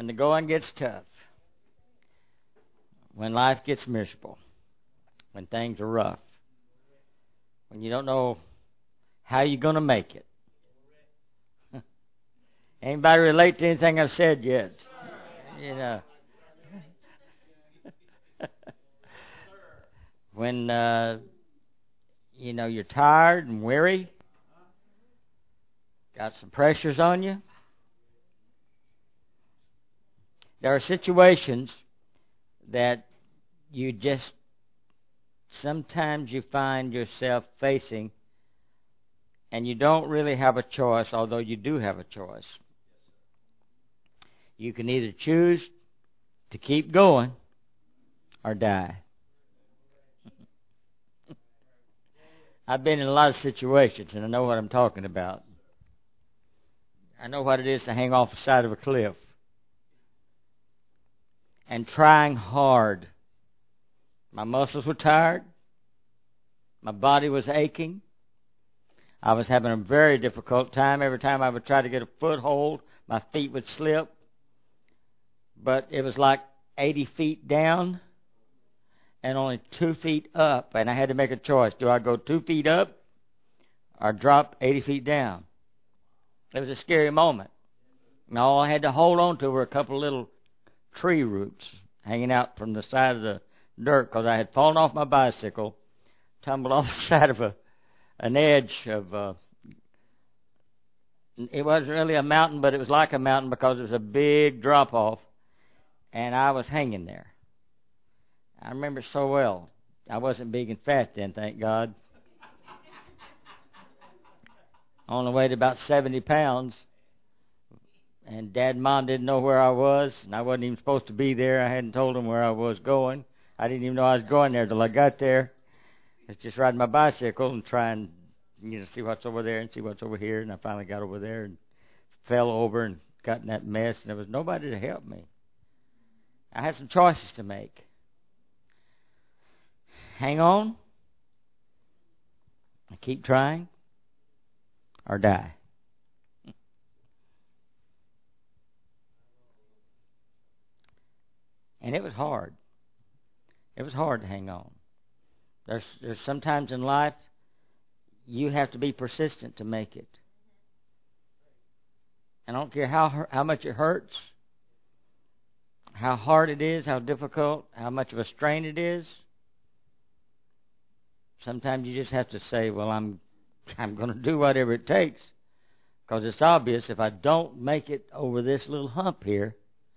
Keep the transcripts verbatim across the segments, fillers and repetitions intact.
when the going gets tough, when life gets miserable, when things are rough, when you don't know how you're going to make it. Anybody relate to anything I've said yet? You know. When, uh, you know, you're tired and weary, got some pressures on you. There are situations that you just, sometimes you find yourself facing, and you don't really have a choice, although you do have a choice. You can either choose to keep going or die. I've been in a lot of situations, and I know what I'm talking about. I know what it is to hang off the side of a cliff and trying hard. My muscles were tired. My body was aching. I was having a very difficult time. Every time I would try to get a foothold, my feet would slip. But it was like eighty feet down and only two feet up. And I had to make a choice. Do I go two feet up or drop eighty feet down? It was a scary moment. And all I had to hold on to were a couple of little tree roots hanging out from the side of the dirt, because I had fallen off my bicycle, tumbled off the side of a an edge of, uh, it wasn't really a mountain, but it was like a mountain because it was a big drop-off, and I was hanging there. I remember so well. I wasn't big and fat then, thank God. I only weighed about seventy pounds, and Dad and Mom didn't know where I was, and I wasn't even supposed to be there. I hadn't told them where I was going. I didn't even know I was going there till I got there. I was just riding my bicycle and trying, you know, see what's over there and see what's over here, and I finally got over there and fell over and got in that mess, and there was nobody to help me. I had some choices to make. Hang on, keep trying, or die. And it was hard. It was hard to hang on. There's there's sometimes in life you have to be persistent to make it. And I don't care how how much it hurts, how hard it is, how difficult, how much of a strain it is. Sometimes you just have to say, well, I'm I'm going to do whatever it takes, because it's obvious if I don't make it over this little hump here,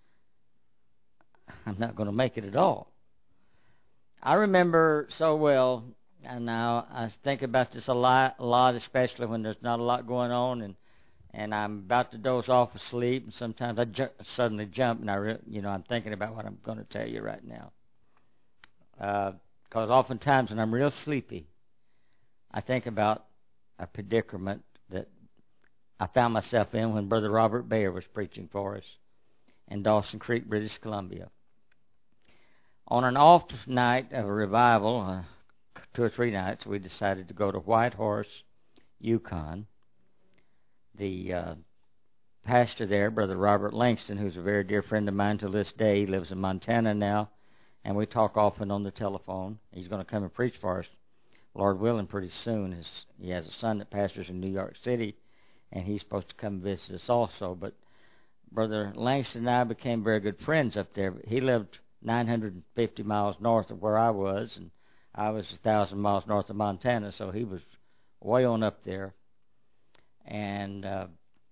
I'm not going to make it at all. I remember so well, and now I think about this a lot, a lot, especially when there's not a lot going on, and and I'm about to doze off asleep, and sometimes I ju- suddenly jump, and I, re- you know, I'm thinking about what I'm going to tell you right now. Because uh, oftentimes when I'm real sleepy, I think about a predicament that I found myself in when Brother Robert Bayer was preaching for us in Dawson Creek, British Columbia. On an off night of a revival, uh, two or three nights, we decided to go to Whitehorse, Yukon. The uh, pastor there, Brother Robert Langston, who's a very dear friend of mine to this day, he lives in Montana now, and we talk often on the telephone. He's going to come and preach for us, Lord willing, pretty soon. His, he has a son that pastors in New York City, and he's supposed to come visit us also. But Brother Langston and I became very good friends up there. He lived nine hundred fifty miles north of where I was, and I was one thousand miles north of Montana, so he was way on up there. And uh,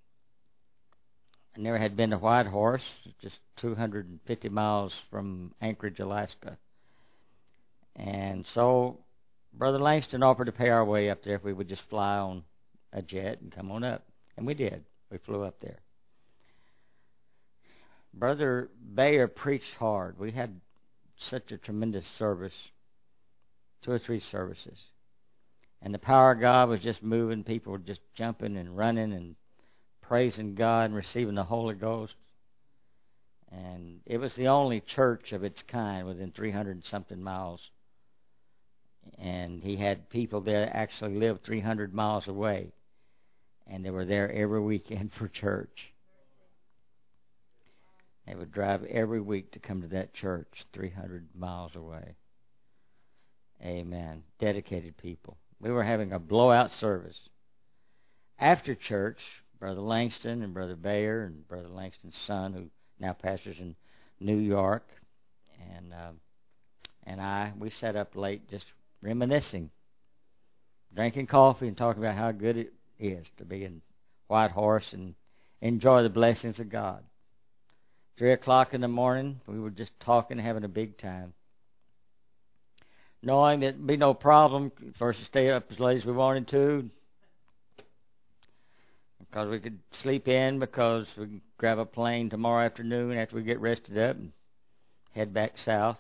I never had been to Whitehorse, just two hundred fifty miles from Anchorage, Alaska. And so Brother Langston offered to pay our way up there if we would just fly on a jet and come on up. And we did. We flew up there. Brother Bayer preached hard. We had such a tremendous service, two or three services. And the power of God was just moving. People were just jumping and running and praising God and receiving the Holy Ghost. And it was the only church of its kind within three hundred and something miles. And he had people there that actually lived three hundred miles away. And they were there every weekend for church. They would drive every week to come to that church three hundred miles away. Amen. Dedicated people. We were having a blowout service. After church, Brother Langston and Brother Bayer and Brother Langston's son, who now pastors in New York, and uh, and I, we sat up late just reminiscing, drinking coffee and talking about how good it is to be in White Horse and enjoy the blessings of God. Three o'clock in the morning, we were just talking, having a big time, knowing that there'd be no problem for us to stay up as late as we wanted to, because we could sleep in, because we could grab a plane tomorrow afternoon after we get rested up and head back south.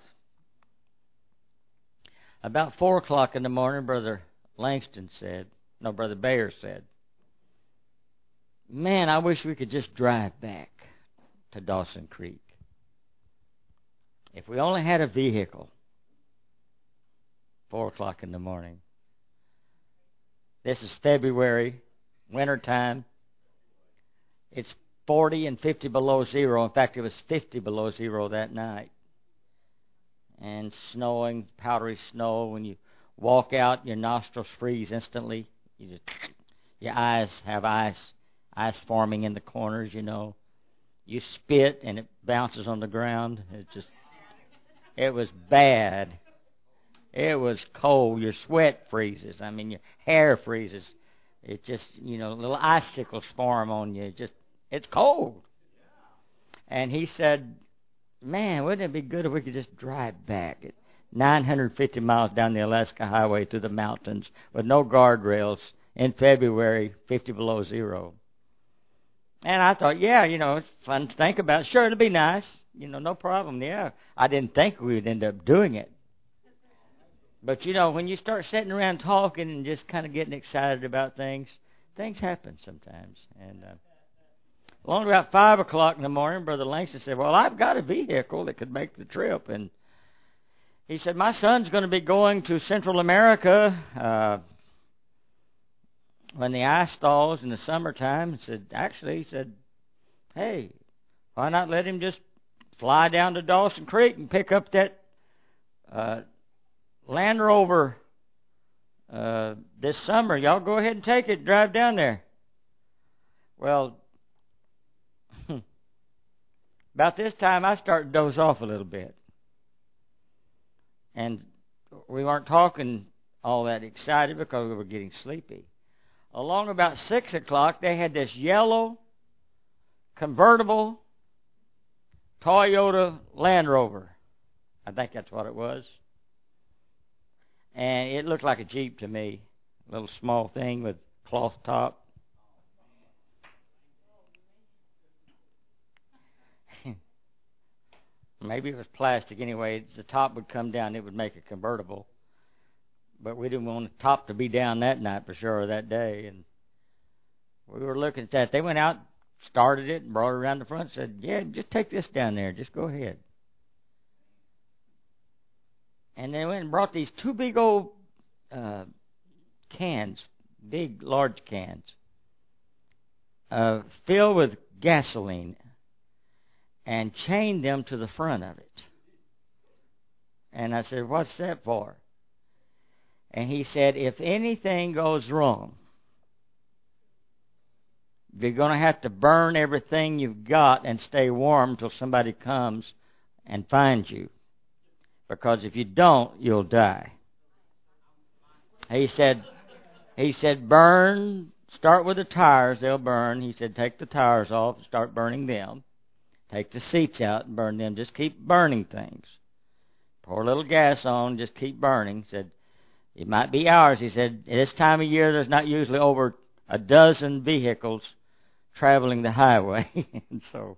About four o'clock in the morning, Brother Langston said, no, Brother Bayer said, "Man, I wish we could just drive back to Dawson Creek. If we only had a vehicle." Four o'clock in the morning. This is February, winter time. It's forty and fifty below zero. In fact, it was fifty below zero that night. And snowing, powdery snow. When you walk out, your nostrils freeze instantly. You just, your eyes have ice, ice forming in the corners, you know. You spit and it bounces on the ground. It just, it was bad. It was cold. Your sweat freezes. I mean, your hair freezes. It just, you know, little icicles form on you. It just, it's cold. And he said, "Man, wouldn't it be good if we could just drive back at nine hundred fifty miles down the Alaska Highway through the mountains with no guardrails in February, fifty below zero." And I thought, yeah, you know, it's fun to think about. Sure, it'd be nice. You know, no problem. Yeah, I didn't think we would end up doing it. But, you know, when you start sitting around talking and just kind of getting excited about things, things happen sometimes. And uh, along about five o'clock in the morning, Brother Langston said, "Well, I've got a vehicle that could make the trip." And he said, "My son's going to be going to Central America uh, when the ice thaws in the summertime." He said, actually, he said, "Hey, why not let him just fly down to Dawson Creek and pick up that uh, Land Rover uh, this summer? Y'all go ahead and take it, drive down there." Well, about this time, I started to doze off a little bit. And we weren't talking all that excited because we were getting sleepy. Along about six o'clock, they had this yellow convertible Toyota Land Rover. I think that's what it was. And it looked like a Jeep to me. A little small thing with cloth top. Maybe it was plastic anyway. The top would come down, it would make a convertible. But we didn't want the top to be down that night for sure, or that day. And we were looking at that. They went out, started it, and brought it around the front and said, "Yeah, just take this down there. Just go ahead." And they went and brought these two big old uh, cans, big, large cans, uh, filled with gasoline, and chained them to the front of it. And I said, "What's that for?" And he said, "If anything goes wrong, you're going to have to burn everything you've got and stay warm till somebody comes and finds you. Because if you don't, you'll die." He said, he said, burn, start with the tires, they'll burn. He said, take the tires off and start burning them. Take the seats out and burn them. Just keep burning things. Pour a little gas on, just keep burning. He said, it might be hours. He said, at this time of year, there's not usually over a dozen vehicles traveling the highway. And so,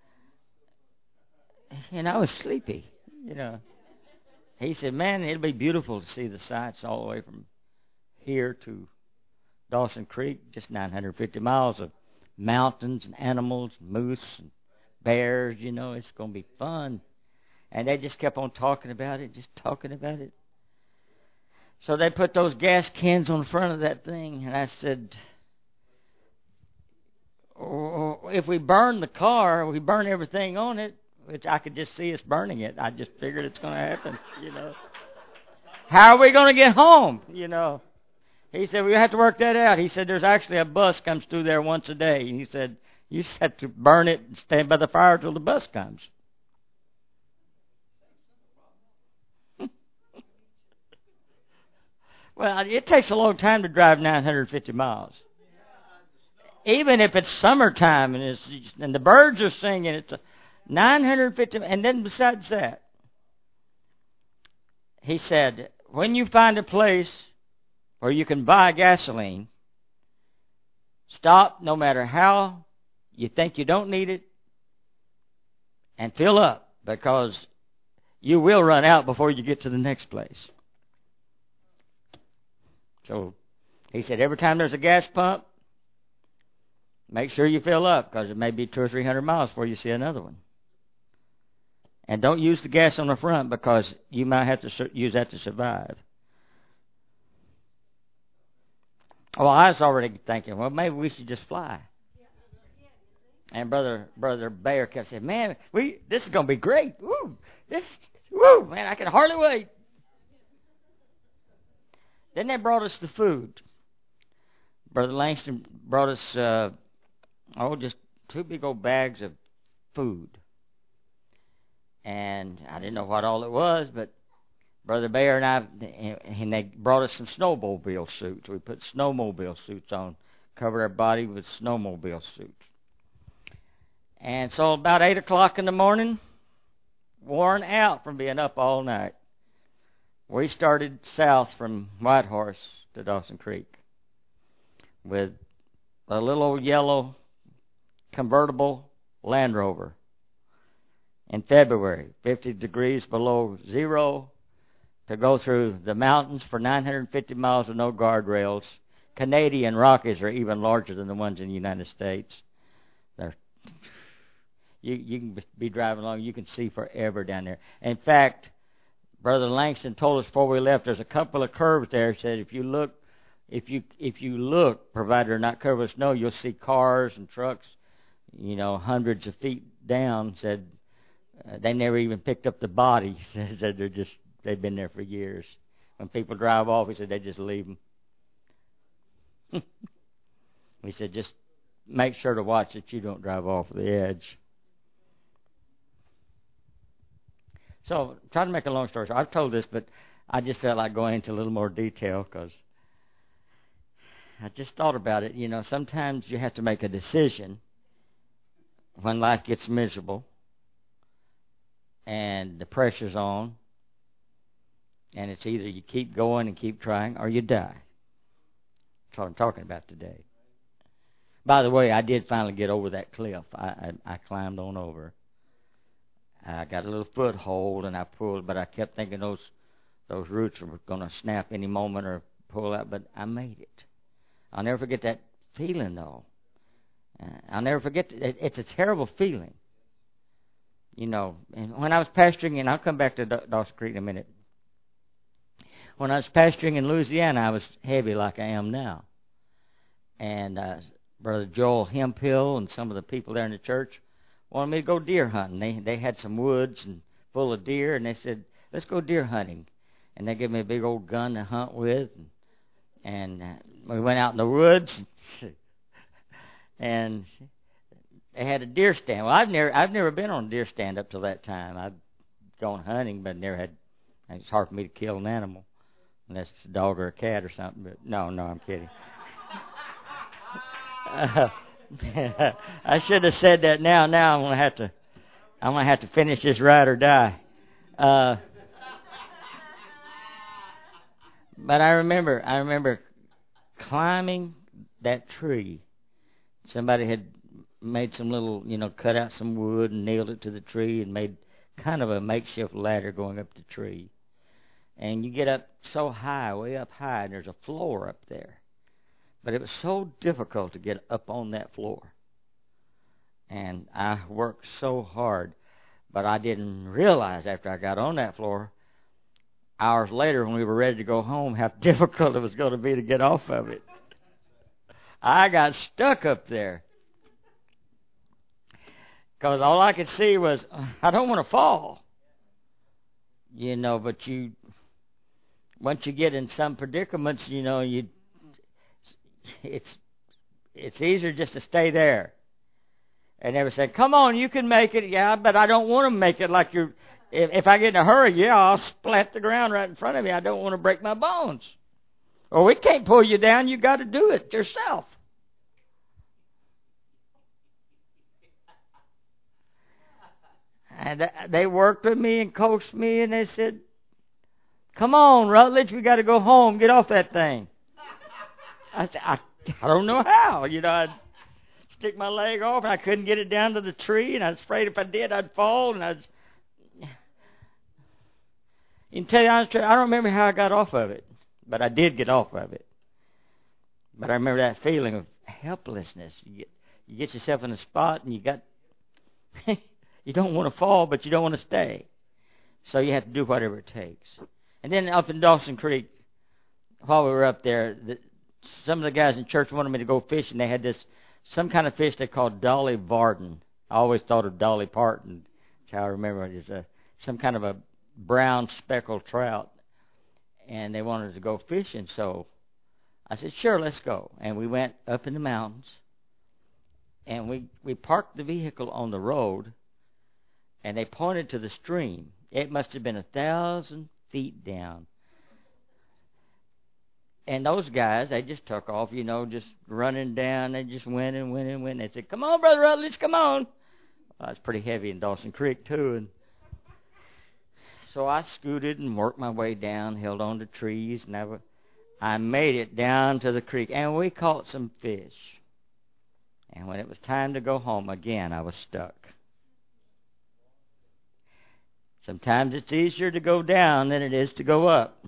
and I was sleepy, you know. He said, "Man, it'll be beautiful to see the sights all the way from here to Dawson Creek, just nine hundred fifty miles of mountains and animals, moose and bears, you know, it's going to be fun." And they just kept on talking about it, just talking about it. So they put those gas cans on the front of that thing, and I said, oh, if we burn the car, we burn everything on it, which I could just see us burning it. I just figured it's going to happen, you know. How are we going to get home, you know? He said, we have to work that out. He said, there's actually a bus comes through there once a day. And he said, you just have to burn it and stand by the fire till the bus comes. Well, it takes a long time to drive nine hundred fifty miles. Even if it's summertime and, it's, and the birds are singing, it's a nine hundred fifty. And then besides that, he said, when you find a place where you can buy gasoline, stop no matter how you think you don't need it and fill up, because you will run out before you get to the next place. So he said, every time there's a gas pump, make sure you fill up, because it may be two or three hundred miles before you see another one. And don't use the gas on the front, because you might have to sur- use that to survive. Well, I was already thinking, well, maybe we should just fly. And brother, brother Bayer kept saying, "Man, we this is going to be great. Woo, this, woo, man, I can hardly wait." Then they brought us the food. Brother Langston brought us, uh, oh, just two big old bags of food. And I didn't know what all it was, but Brother Bayer and I, and they brought us some snowmobile suits. We put snowmobile suits on, covered our body with snowmobile suits. And so about eight o'clock in the morning, worn out from being up all night, we started south from Whitehorse to Dawson Creek with a little old yellow convertible Land Rover. In February, fifty degrees below zero, to go through the mountains for nine hundred fifty miles with no guardrails. Canadian Rockies are even larger than the ones in the United States. They're, you, you can be driving along, you can see forever down there. In fact, Brother Langston told us before we left, there's a couple of curves there. He said, if you look, if you if you look, provided they're not covered with snow, you'll see cars and trucks, you know, hundreds of feet down. Said uh, they never even picked up the bodies. Said they're just they've been there for years. When people drive off, he said they just leave them. He said just make sure to watch that you don't drive off the edge. So, trying to make a long story short, I've told this, but I just felt like going into a little more detail because I just thought about it. You know, sometimes you have to make a decision when life gets miserable and the pressure's on, and it's either you keep going and keep trying or you die. That's what I'm talking about today. By the way, I did finally get over that cliff. I, I, I climbed on over. I got a little foothold and I pulled, but I kept thinking those those roots were going to snap any moment or pull out, but I made it. I'll never forget that feeling, though. Uh, I'll never forget, it, it's a terrible feeling. You know, and when I was pastoring, and I'll come back to Dawson Creek in a minute. When I was pastoring in Louisiana, I was heavy like I am now. And uh, Brother Joel Hemphill and some of the people there in the church wanted me to go deer hunting. They they had some woods and full of deer, and they said, let's go deer hunting. And they gave me a big old gun to hunt with. And, and uh, we went out in the woods, and they had a deer stand. Well, I've never I've never been on a deer stand up till that time. I've gone hunting, but never had, it's hard for me to kill an animal, unless it's a dog or a cat or something. But no, no, I'm kidding. uh, I should have said that now. Now I'm gonna have to. I'm gonna have to finish this ride or die. Uh, but I remember. I remember climbing that tree. Somebody had made some little, you know, cut out some wood and nailed it to the tree and made kind of a makeshift ladder going up the tree. And you get up so high, way up high, and there's a floor up there. But it was so difficult to get up on that floor. And I worked so hard, but I didn't realize after I got on that floor, hours later when we were ready to go home, how difficult it was going to be to get off of it. I got stuck up there. Because all I could see was, I don't want to fall. You know, but you, once you get in some predicaments, you know, you, it's, it's easier just to stay there. And they would say, come on, you can make it. Yeah, but I don't want to make it like you're, if, if I get in a hurry, yeah, I'll splat the ground right in front of me. I don't want to break my bones. Or we can't pull you down. You got to do it yourself. And they worked with me and coached me, and they said, come on, Rutledge, we got to go home. Get off that thing. I said, I, I don't know how. You know, I'd stick my leg off, and I couldn't get it down to the tree, and I was afraid if I did, I'd fall. And I was, you can tell you honestly, I don't remember how I got off of it, but I did get off of it. But I remember that feeling of helplessness. You get, you get yourself in a spot, and you got... You don't want to fall, but you don't want to stay. So you have to do whatever it takes. And then up in Dawson Creek, while we were up there, the, some of the guys in church wanted me to go fishing. They had this, some kind of fish they called Dolly Varden. I always thought of Dolly Parton. That's how I remember it. It's a, some kind of a brown speckled trout. And they wanted to go fishing. So I said, sure, let's go. And we went up in the mountains. And we, we parked the vehicle on the road. And they pointed to the stream. It must have been a thousand feet down. And those guys, they just took off, you know, just running down. They just went and went and went. They said, come on, Brother Rutledge, come on. Well, it's pretty heavy in Dawson Creek, too. And so I scooted and worked my way down, held on to trees. And I, w- I made it down to the creek. And we caught some fish. And when it was time to go home, again, I was stuck. Sometimes it's easier to go down than it is to go up.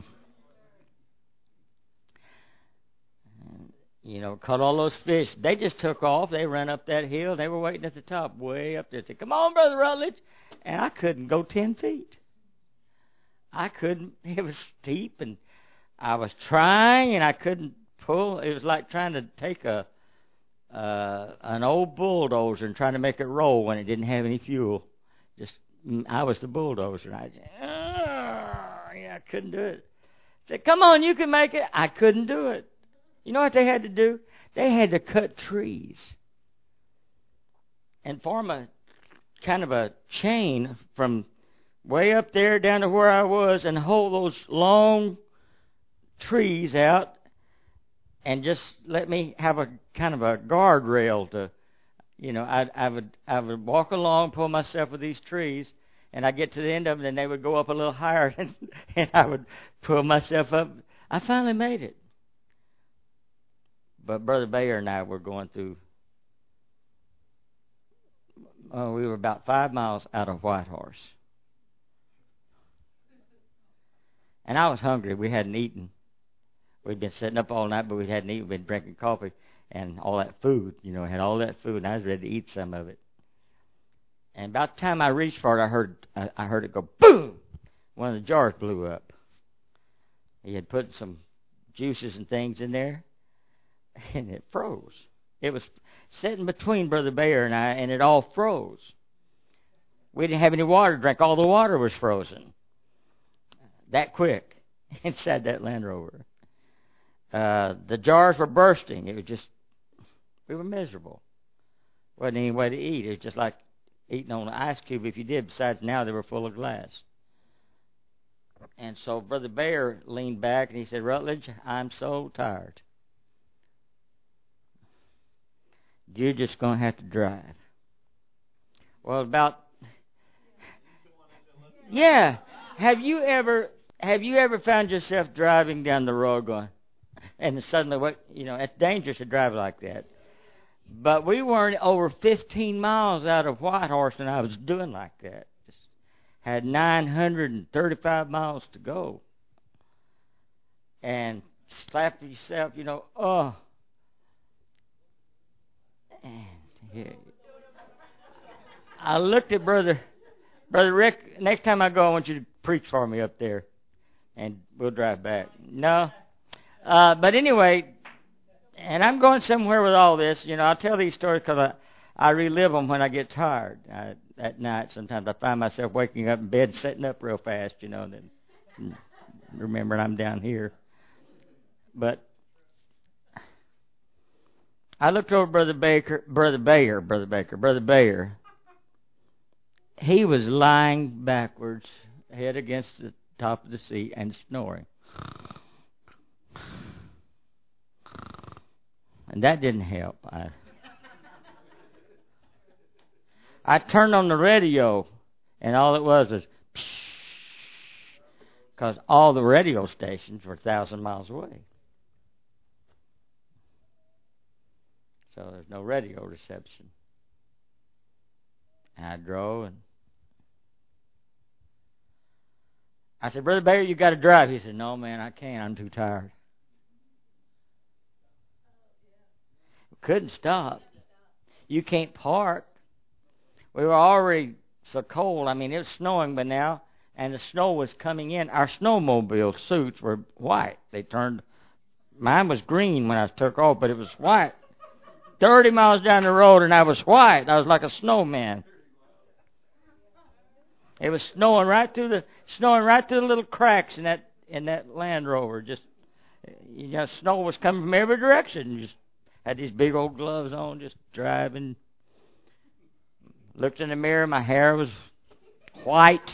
And, you know, caught all those fish. They just took off. They ran up that hill. They were waiting at the top, way up there. They said, come on, Brother Rutledge. And I couldn't go ten feet. I couldn't. It was steep, and I was trying, and I couldn't pull. It was like trying to take a uh, an old bulldozer and trying to make it roll when it didn't have any fuel. Just I was the bulldozer. I said, oh, yeah, I couldn't do it. I said, come on, you can make it. I couldn't do it. You know what they had to do? They had to cut trees and form a kind of a chain from way up there down to where I was and hold those long trees out and just let me have a kind of a guardrail to, you know, I, I would I would walk along, pull myself with these trees, and I'd get to the end of them, and they would go up a little higher, and, and I would pull myself up. I finally made it. But Brother Bayer and I were going through, oh, we were about five miles out of Whitehorse. And I was hungry. We hadn't eaten. We'd been sitting up all night, but we hadn't eaten. We'd been drinking coffee. And all that food, you know, I had all that food, and I was ready to eat some of it. And about the time I reached for it, I heard I, I heard it go boom. One of the jars blew up. He had put some juices and things in there, and it froze. It was sitting between Brother Bayer and I, and it all froze. We didn't have any water to drink. All the water was frozen. That quick inside that Land Rover. Uh, the jars were bursting. It was just, we were miserable. Wasn't any way to eat. It was just like eating on an ice cube if you did. Besides, now they were full of glass. And so Brother Bayer leaned back and he said, Rutledge, I'm so tired. You're just going to have to drive. Well, about, yeah. Have you ever, have you ever found yourself driving down the road going, and suddenly, what you know, it's dangerous to drive like that. But we weren't over fifteen miles out of Whitehorse, and I was doing like that. Just had nine hundred thirty-five miles to go. And slap yourself, you know, oh. And yeah. I looked at Brother, Brother Rick, next time I go, I want you to preach for me up there, and we'll drive back. No. Uh, but anyway, and I'm going somewhere with all this. You know, I'll tell these stories because I, I relive them when I get tired. I, at night, sometimes I find myself waking up in bed, sitting up real fast, you know, and then remembering I'm down here. But I looked over Brother Baker, Brother Bayer, Brother Baker, Brother Bayer. He was lying backwards, head against the top of the seat, and snoring. And that didn't help. I, I turned on the radio, and all it was was because all the radio stations were a thousand miles away. So there's no radio reception. And I drove, and I said, Brother Bayer, you got to drive. He said, no, man, I can't. I'm too tired. Couldn't stop. You can't park. We were already so cold. I mean, it was snowing by now, and the snow was coming in. Our snowmobile suits were white. They turned. Mine was green when I took off, but it was white. Thirty miles down the road, and I was white. I was like a snowman. It was snowing right through the snowing right through the little cracks in that in that Land Rover. Just you know, snow was coming from every direction. You just had these big old gloves on, just driving. Looked in the mirror, my hair was white.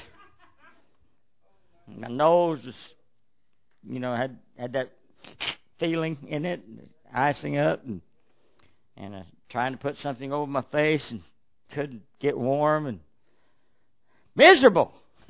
My nose was, you know, had had that feeling in it, icing up, and and uh, trying to put something over my face and couldn't get warm and miserable.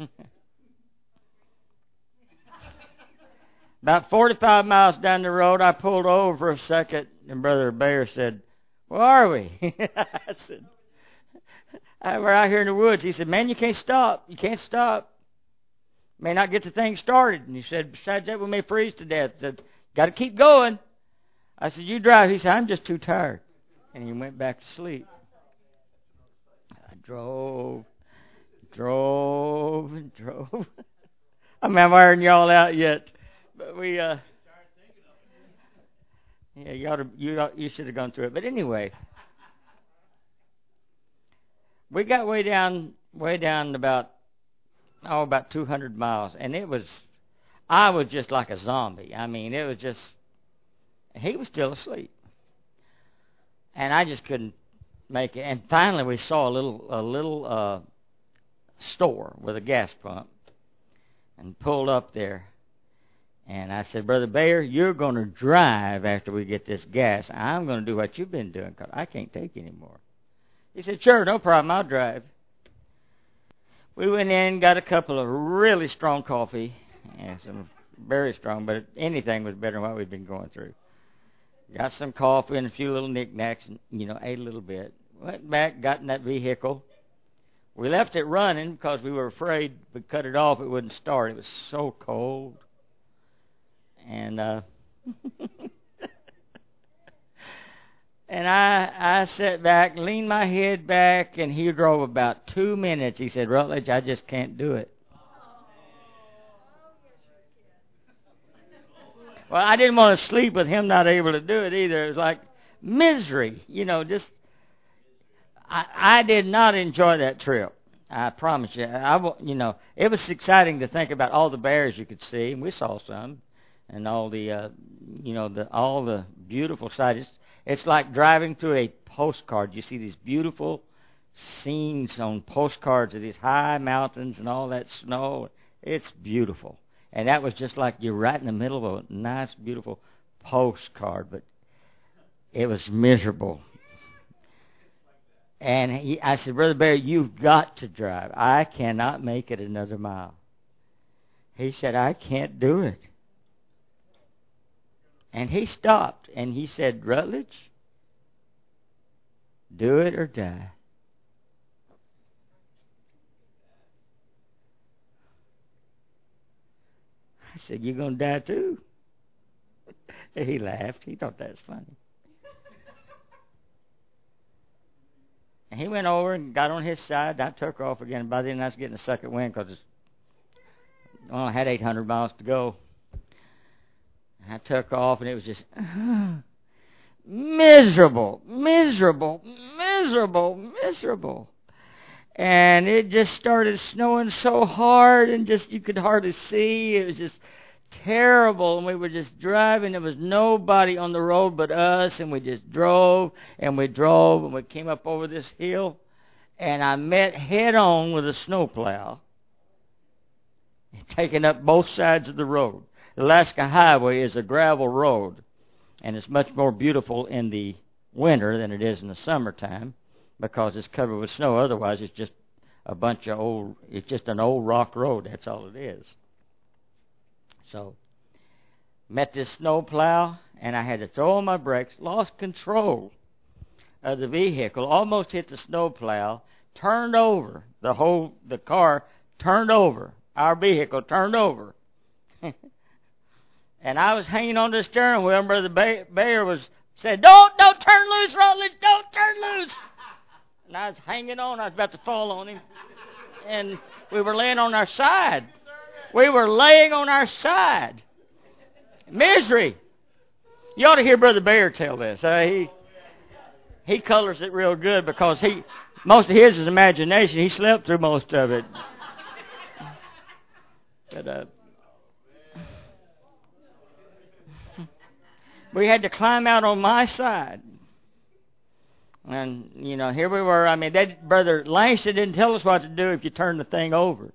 About forty-five miles down the road, I pulled over for a second, and Brother Bayer said, where are we? I said, we're out here in the woods. He said, man, you can't stop. You can't stop. May not get the thing started. And he said, besides that, we may freeze to death. I said, got to keep going. I said, you drive. He said, I'm just too tired. And he went back to sleep. I drove, drove, and drove. I mean, I'm wearing y'all out yet. But we, uh, yeah, you ought to, you, ought, you should have gone through it. But anyway, we got way down, way down about, oh, about two hundred miles. And it was, I was just like a zombie. I mean, it was just, he was still asleep. And I just couldn't make it. And finally we saw a little, a little, uh, store with a gas pump and pulled up there. And I said, Brother Bayer, you're going to drive after we get this gas. I'm going to do what you've been doing because I can't take anymore. He said, sure, no problem, I'll drive. We went in, got a couple of really strong coffee, and some very strong, but anything was better than what we'd been going through. Got some coffee and a few little knickknacks, and, you know, ate a little bit. Went back, got in that vehicle. We left it running because we were afraid if we cut it off, it wouldn't start. It was so cold. And uh, and I I sat back, leaned my head back, and he drove about two minutes. He said, Rutledge, I just can't do it. Well, I didn't want to sleep with him not able to do it either. It was like misery, you know, just, I, I did not enjoy that trip. I promise you. I, you know, it was exciting to think about all the bears you could see, and we saw some. And all the, uh, you know, the all the beautiful sights. It's, it's like driving through a postcard. You see these beautiful scenes on postcards of these high mountains and all that snow. It's beautiful. And that was just like you're right in the middle of a nice, beautiful postcard. But it was miserable. And he, I said, Brother Barry, you've got to drive. I cannot make it another mile. He said, I can't do it. And he stopped, and he said, Rutledge, do it or die. I said, you're going to die too? He laughed. He thought that was funny. And he went over and got on his side. I took off again. By then I was getting a second wind because I only had eight hundred miles to go. I took off, and it was just uh, miserable, miserable, miserable, miserable. And it just started snowing so hard, and just you could hardly see. It was just terrible, and we were just driving. There was nobody on the road but us, and we just drove, and we drove, and we came up over this hill, and I met head-on with a snowplow, taking up both sides of the road. The Alaska Highway is a gravel road, and it's much more beautiful in the winter than it is in the summertime, because it's covered with snow. Otherwise, it's just a bunch of old, it's just an old rock road. That's all it is. So, met this snow plow, and I had to throw on my brakes, lost control of the vehicle, almost hit the snow plow, turned over. The whole, the car turned over. Our vehicle turned over. And I was hanging on the steering wheel, and Brother Bayer was said, don't, don't turn loose, Rutledge, don't turn loose. And I was hanging on. I was about to fall on him. And we were laying on our side. We were laying on our side. Misery. You ought to hear Brother Bayer tell this. Uh, he he colors it real good, because he most of his is imagination. He slept through most of it. But, uh, we had to climb out on my side. And, you know, here we were. I mean, they, Brother Langston didn't tell us what to do if you turned the thing over.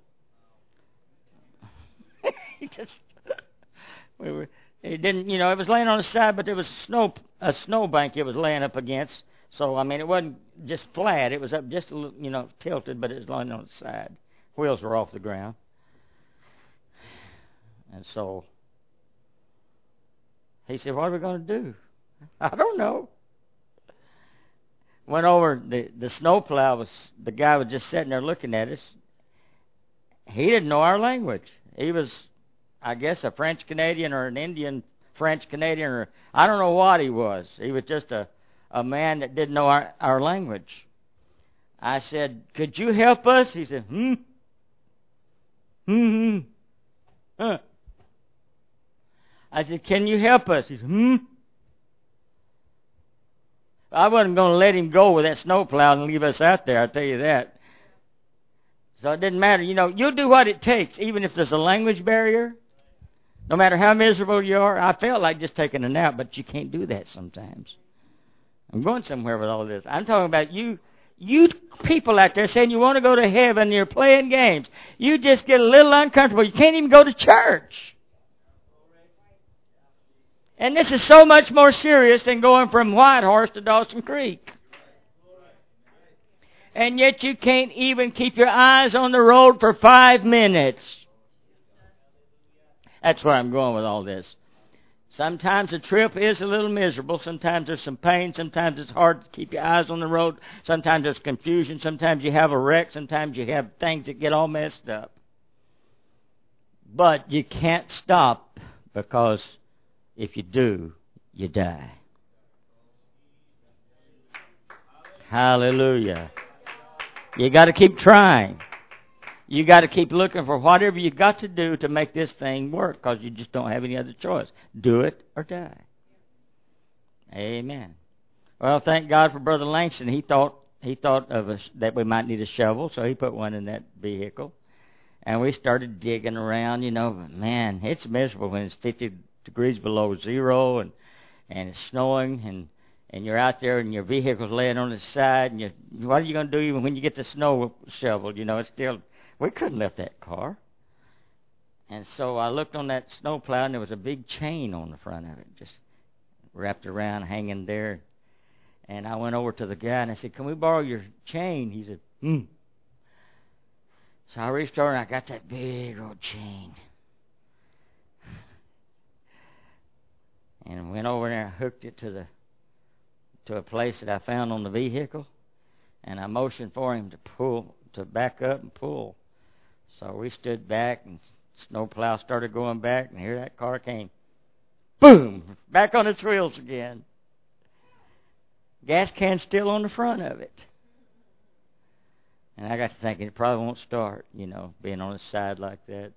he just, we were, he didn't, you know, it was laying on the side, but there was a snow, a snow bank it was laying up against. So, I mean, it wasn't just flat. It was up just a little, you know, tilted, but it was laying on the side. Wheels were off the ground. And so, he said, what are we going to do? I don't know. Went over, the, the snowplow was, the guy was just sitting there looking at us. He didn't know our language. He was, I guess, a French Canadian or an Indian French Canadian, or I don't know what he was. He was just a, a man that didn't know our, our language. I said, could you help us? He said, hmm? Hmm, hmm. Huh. I said, can you help us? He said, hmm? I wasn't going to let him go with that snowplow and leave us out there, I'll tell you that. So it didn't matter. You know, you'll do what it takes, even if there's a language barrier. No matter how miserable you are. I felt like just taking a nap, but you can't do that sometimes. I'm going somewhere with all this. I'm talking about you, you people out there saying you want to go to heaven and you're playing games. You just get a little uncomfortable. You can't even go to church. And this is so much more serious than going from Whitehorse to Dawson Creek. And yet you can't even keep your eyes on the road for five minutes. That's where I'm going with all this. Sometimes the trip is a little miserable. Sometimes there's some pain. Sometimes it's hard to keep your eyes on the road. Sometimes there's confusion. Sometimes you have a wreck. Sometimes you have things that get all messed up. But you can't stop, because if you do, you die. Hallelujah. You got to keep trying. You got to keep looking for whatever you got to do to make this thing work, because you just don't have any other choice. Do it or die. Amen. Well, thank God for Brother Langston. He thought he thought of us that we might need a shovel, so he put one in that vehicle, and we started digging around. You know, but man, it's miserable when it's fifty degrees below zero, and and it's snowing, and and you're out there and your vehicle's laying on the side, and you what are you going to do even when you get the snow shoveled? You know, it's still, we couldn't lift that car. And so I looked on that snow plow, and there was a big chain on the front of it, just wrapped around, hanging there. And I went over to the guy and I said, can we borrow your chain? He said, hmm. So I reached over and I got that big old chain. And went over there and hooked it to the to a place that I found on the vehicle, and I motioned for him to pull, to back up and pull. So we stood back, and snowplow started going back, and here that car came. Boom! Back on its wheels again. Gas can still on the front of it. And I got to thinking, it probably won't start, you know, being on the side like that.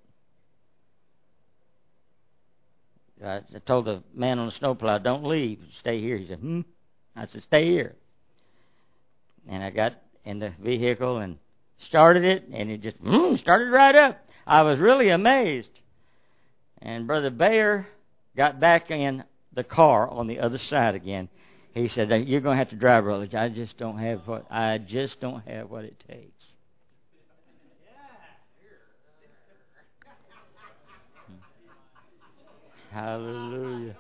I told the man on the snowplow, don't leave, stay here. He said, hmm? I said, stay here. And I got in the vehicle and started it, and it just mm, started right up. I was really amazed. And Brother Bayer got back in the car on the other side again. He said, "You're going to have to drive, brother. I just don't have what I just don't have what it takes." Hallelujah.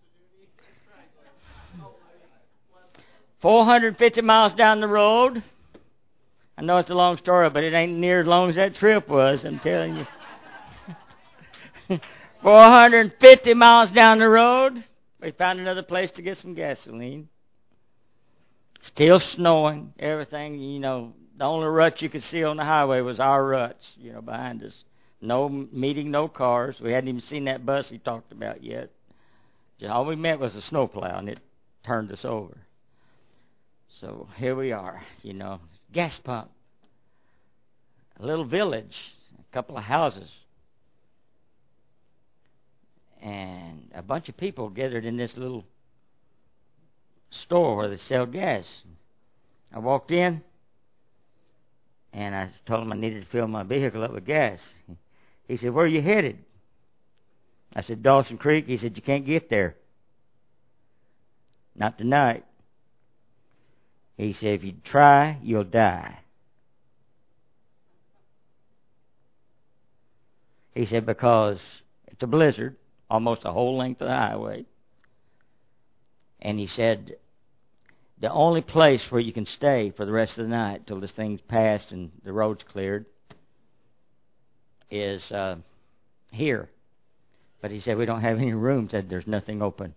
four hundred fifty miles down the road. I know it's a long story, but it ain't near as long as that trip was, I'm telling you. four hundred fifty miles down the road, we found another place to get some gasoline. Still snowing, everything, you know, the only rut you could see on the highway was our ruts, you know, behind us. No meeting, no cars. We hadn't even seen that bus he talked about yet. Just all we met was a snowplow, and it turned us over. So here we are, you know, gas pump, a little village, a couple of houses, and a bunch of people gathered in this little store where they sell gas. I walked in, and I told him I needed to fill my vehicle up with gas. He said, "Where are you headed?" I said, "Dawson Creek." He said, "You can't get there. Not tonight." He said, "If you try, you'll die." He said, "Because it's a blizzard, almost the whole length of the highway." And he said, "The only place where you can stay for the rest of the night till this thing's passed and the road's cleared is uh, here." But he said, "We don't have any rooms." Said, "There's nothing open."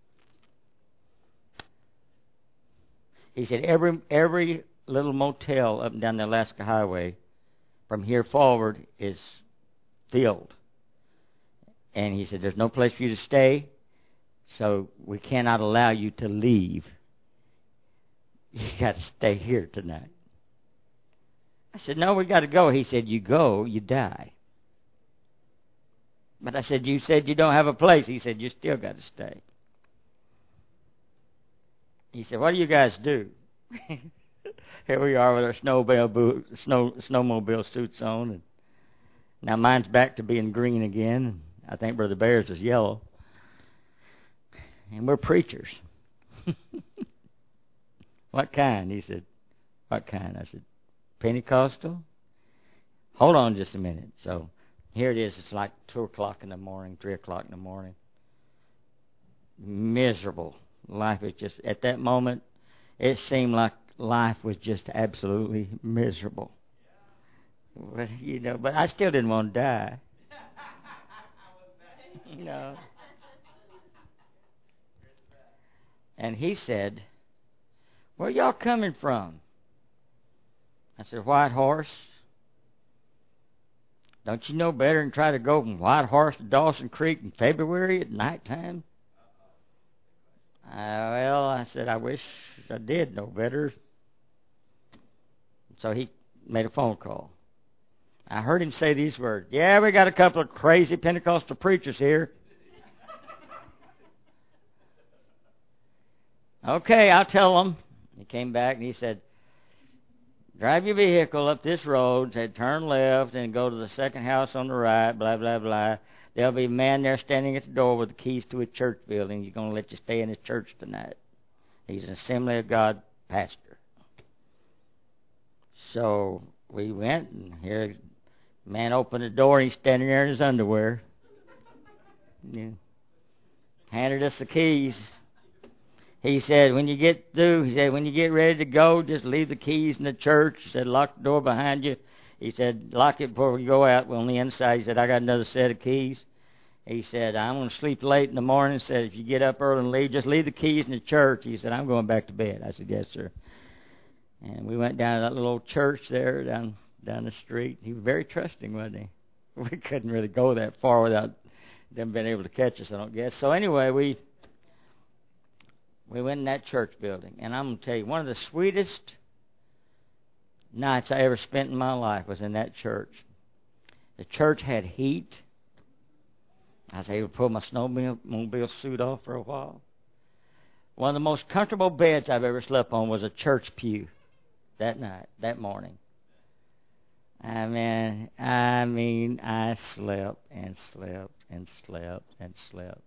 He said, every every little motel up and down the Alaska Highway from here forward is filled. And he said, "There's no place for you to stay, so we cannot allow you to leave. You got to stay here tonight." I said, "No, we got to go." He said, "You go, you die." But I said, "You said you don't have a place." He said, "You still got to stay." He said, "What do you guys do?" Here we are with our snowmobile, snow, snowmobile suits on. And now mine's back to being green again. I think Brother Bear's is yellow. And we're preachers. "What kind?" He said. "What kind?" I said, "Pentecostal." "Hold on just a minute." So here it is. It's like two o'clock in the morning, three o'clock in the morning. Miserable. Life is just, at that moment, it seemed like life was just absolutely miserable. But, you know, but I still didn't want to die. You know. And he said, "Where y'all coming from?" I said, "White Horse." "Don't you know better than try to go from White Horse to Dawson Creek in February at nighttime?" Uh, well, I said, "I wish I did know better." So he made a phone call. I heard him say these words, "Yeah, we got a couple of crazy Pentecostal preachers here." "Okay, I'll tell them." He came back and he said, "Drive your vehicle up this road, said turn left and go to the second house on the right, blah, blah, blah. There'll be a man there standing at the door with the keys to a church building. He's going to let you stay in his church tonight. He's an Assembly of God pastor." So we went, and here the man opened the door, and he's standing there in his underwear. Yeah. Handed us the keys. He said, "When you get through," he said, "when you get ready to go, just leave the keys in the church." He said, "Lock the door behind you." He said, "Lock it before we go out." Well, on the inside, he said, "I got another set of keys." He said, "I'm going to sleep late in the morning." He said, "If you get up early and leave, just leave the keys in the church." He said, "I'm going back to bed." I said, "Yes, sir." And we went down to that little old church there down down the street. He was very trusting, wasn't he? We couldn't really go that far without them being able to catch us, I don't guess. So anyway, we we went in that church building. And I'm going to tell you, one of the sweetest nights I ever spent in my life was in that church. The church had heat. I was able to pull my snowmobile suit off for a while. One of the most comfortable beds I've ever slept on was a church pew. that night, that morning. I mean, I mean, I slept and slept and slept and slept.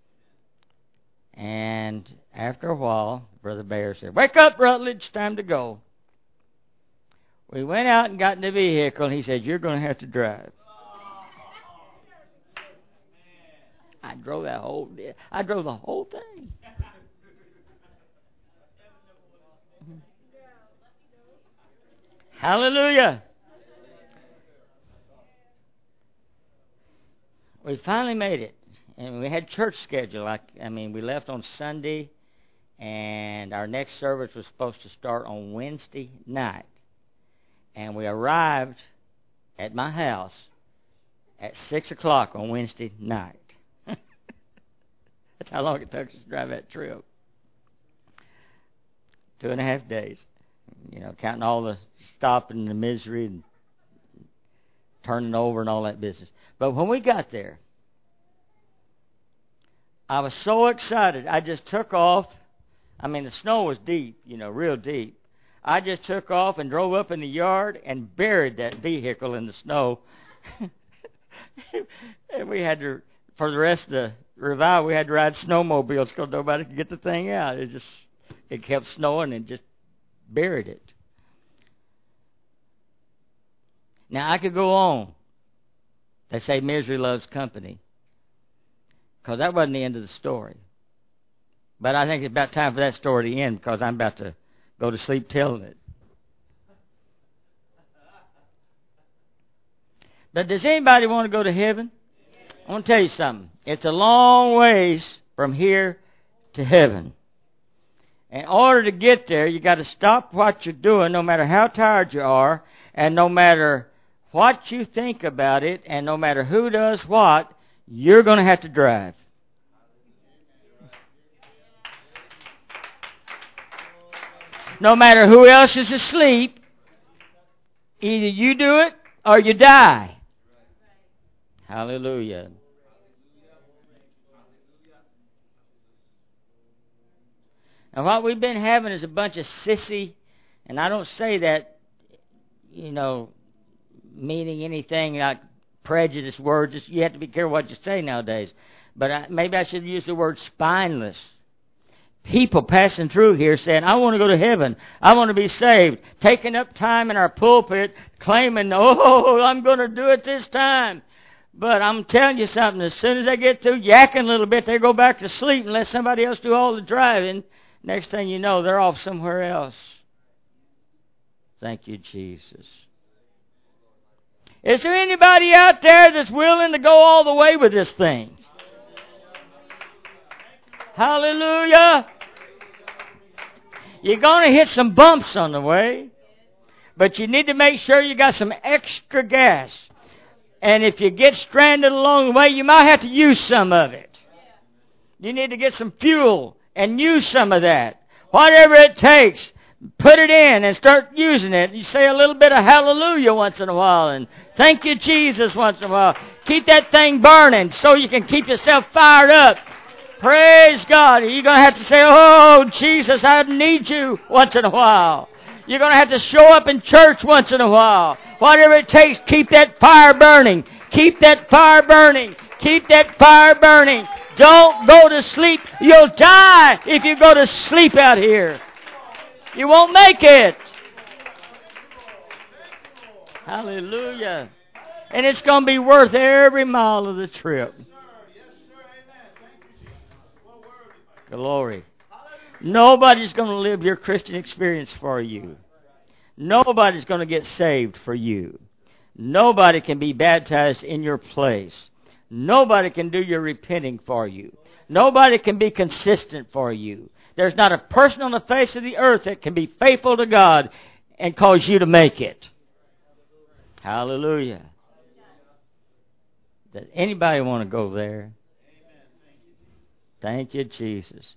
And after a while, Brother Bear said, "Wake up, Rutledge, time to go." We went out and got in the vehicle, and he said, "You're going to have to drive." I drove that whole day. I drove the whole thing. Hallelujah. We finally made it. And we had church schedule. I, I mean, we left on Sunday, and our next service was supposed to start on Wednesday night. And we arrived at my house at six o'clock on Wednesday night. That's how long it took us to drive that trip. Two and a half days. You know, counting all the stopping and the misery and turning over and all that business. But when we got there, I was so excited. I just took off. I mean, the snow was deep, you know, real deep. I just took off and drove up in the yard and buried that vehicle in the snow. And we had to, for the rest of the revival, we had to ride snowmobiles because nobody could get the thing out. It just, it kept snowing and just buried it. Now, I could go on. They say misery loves company. Because that wasn't the end of the story. But I think it's about time for that story to end because I'm about to go to sleep telling it. But does anybody want to go to heaven? I want to tell you something. It's a long ways from here to heaven. In order to get there, you got to stop what you're doing, no matter how tired you are, and no matter what you think about it, and no matter who does what, you're going to have to drive. No matter who else is asleep, either you do it or you die. Hallelujah. And what we've been having is a bunch of sissy, and I don't say that, you know, meaning anything like prejudice words. Just, you have to be careful what you say nowadays. But I, maybe I should use the word spineless. People passing through here saying, "I want to go to heaven. I want to be saved." Taking up time in our pulpit, claiming, "Oh, I'm going to do it this time." But I'm telling you something. As soon as they get through yakking a little bit, they go back to sleep and let somebody else do all the driving. Next thing you know, they're off somewhere else. Thank you, Jesus. Is there anybody out there that's willing to go all the way with this thing? Hallelujah. You're going to hit some bumps on the way, but you need to make sure you got some extra gas. And if you get stranded along the way, you might have to use some of it. You need to get some fuel and use some of that. Whatever it takes, put it in and start using it. You say a little bit of hallelujah once in a while and thank you, Jesus, once in a while. Keep that thing burning so you can keep yourself fired up. Praise God. You're going to have to say, "Oh, Jesus, I need you," once in a while. You're going to have to show up in church once in a while. Whatever it takes, keep that fire burning. Keep that fire burning. Keep that fire burning. Don't go to sleep. You'll die if you go to sleep out here. You won't make it. Hallelujah. And it's going to be worth every mile of the trip. Glory. Nobody's going to live your Christian experience for you. Nobody's going to get saved for you. Nobody can be baptized in your place. Nobody can do your repenting for you. Nobody can be consistent for you. There's not a person on the face of the earth that can be faithful to God and cause you to make it. Hallelujah. Does anybody want to go there? Thank you, Jesus.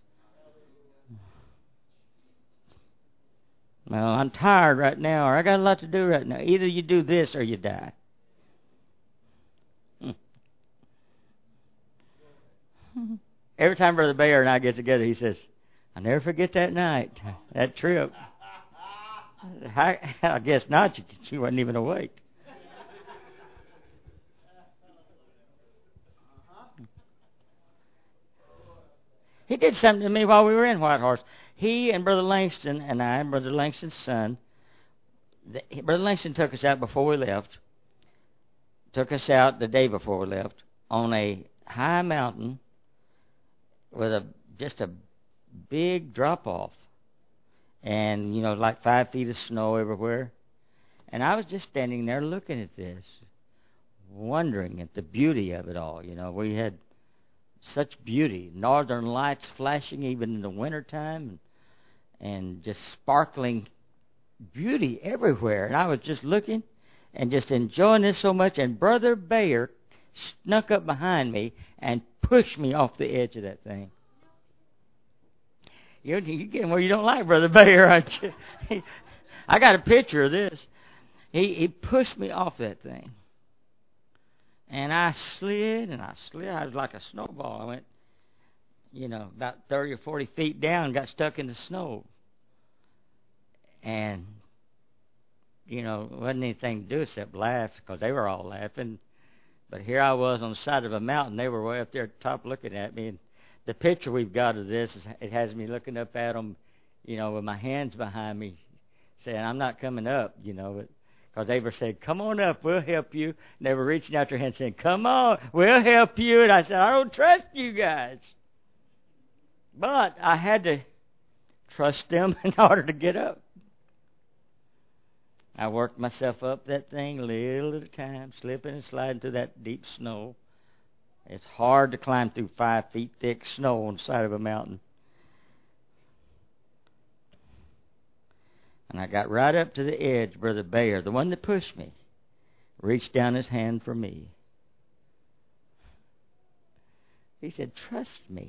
Well, I'm tired right now, or I got a lot to do right now. Either you do this or you die. Every time Brother Bayer and I get together, he says, "I'll never forget that night, that trip." I, I guess not. She wasn't even awake. He did something to me while we were in Whitehorse. He and Brother Langston and I, Brother Langston's son, the, Brother Langston took us out before we left. Took us out the day before we left on a high mountain with a just a big drop off, and you know, like five feet of snow everywhere. And I was just standing there looking at this, wondering at the beauty of it all. You know, we had such beauty, northern lights flashing even in the wintertime, and, and just sparkling beauty everywhere. And I was just looking and just enjoying this so much. And Brother Bayer snuck up behind me and pushed me off the edge of that thing. You're, you're getting where you don't like Brother Bayer, aren't you? He, I got a picture of this. He, he pushed me off that thing. And I slid and I slid. I was like a snowball. I went, you know, about thirty or forty feet down and got stuck in the snow. And, you know, wasn't anything to do except laugh because they were all laughing. But here I was on the side of a mountain. They were way up there at the top looking at me. And the picture we've got of this, is, it has me looking up at them, you know, with my hands behind me, saying, I'm not coming up, you know, but because they were saying, come on up, we'll help you. And they were reaching out their hands saying, come on, we'll help you. And I said, I don't trust you guys. But I had to trust them in order to get up. I worked myself up that thing little at a time, slipping and sliding through that deep snow. It's hard to climb through five feet thick snow on the side of a mountain. And I got right up to the edge. Brother Bayer, the one that pushed me, reached down his hand for me. He said, trust me.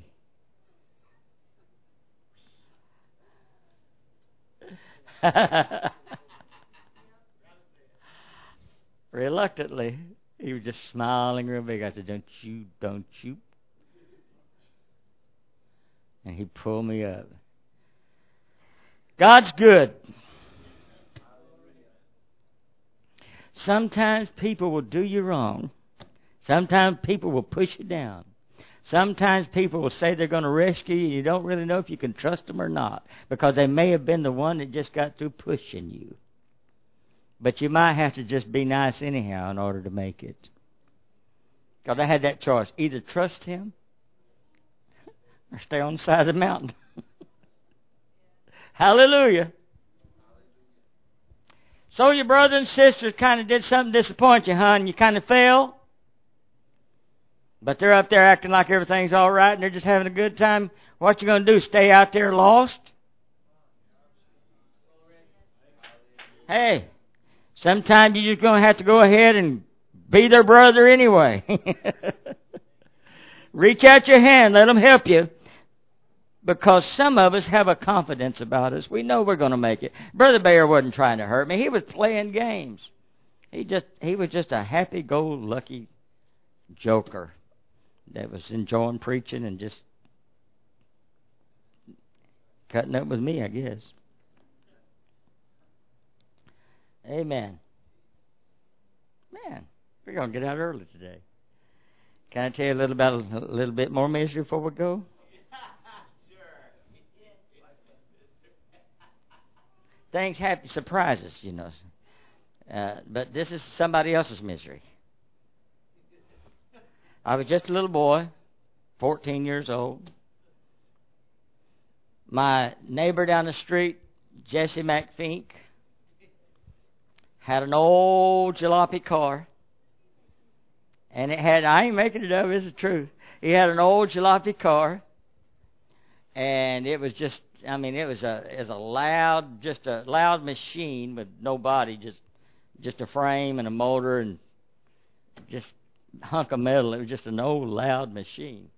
Reluctantly, he was just smiling real big. I said, don't you, don't you. And he pulled me up. God's good. Sometimes people will do you wrong. Sometimes people will push you down. Sometimes people will say they're going to rescue you. You don't really know if you can trust them or not, because they may have been the one that just got through pushing you. But you might have to just be nice anyhow in order to make it. Because I had that choice. Either trust him or stay on the side of the mountain. Hallelujah. So your brother and sister kind of did something to disappoint you, huh? And you kind of fell. But they're up there acting like everything's all right and they're just having a good time. What you going to do? Stay out there lost? Hey, sometimes you're just going to have to go ahead and be their brother anyway. Reach out your hand. Let them help you. Because some of us have a confidence about us. We know we're going to make it. Brother Bayer wasn't trying to hurt me. He was playing games. He just he was just a happy-go-lucky joker that was enjoying preaching and just cutting up with me, I guess. Amen. Man, we're going to get out early today. Can I tell you a little about a little bit more misery before we go? Things happen, surprises, you know. Uh, but this is somebody else's misery. I was just a little boy, fourteen years old. My neighbor down the street, Jesse McFink, had an old jalopy car. And it had, I ain't making it up, it's the truth. He had an old jalopy car. And it was just, I mean, it was a it was a loud, just a loud machine with no body, just just a frame and a motor and just a hunk of metal. It was just an old, loud machine.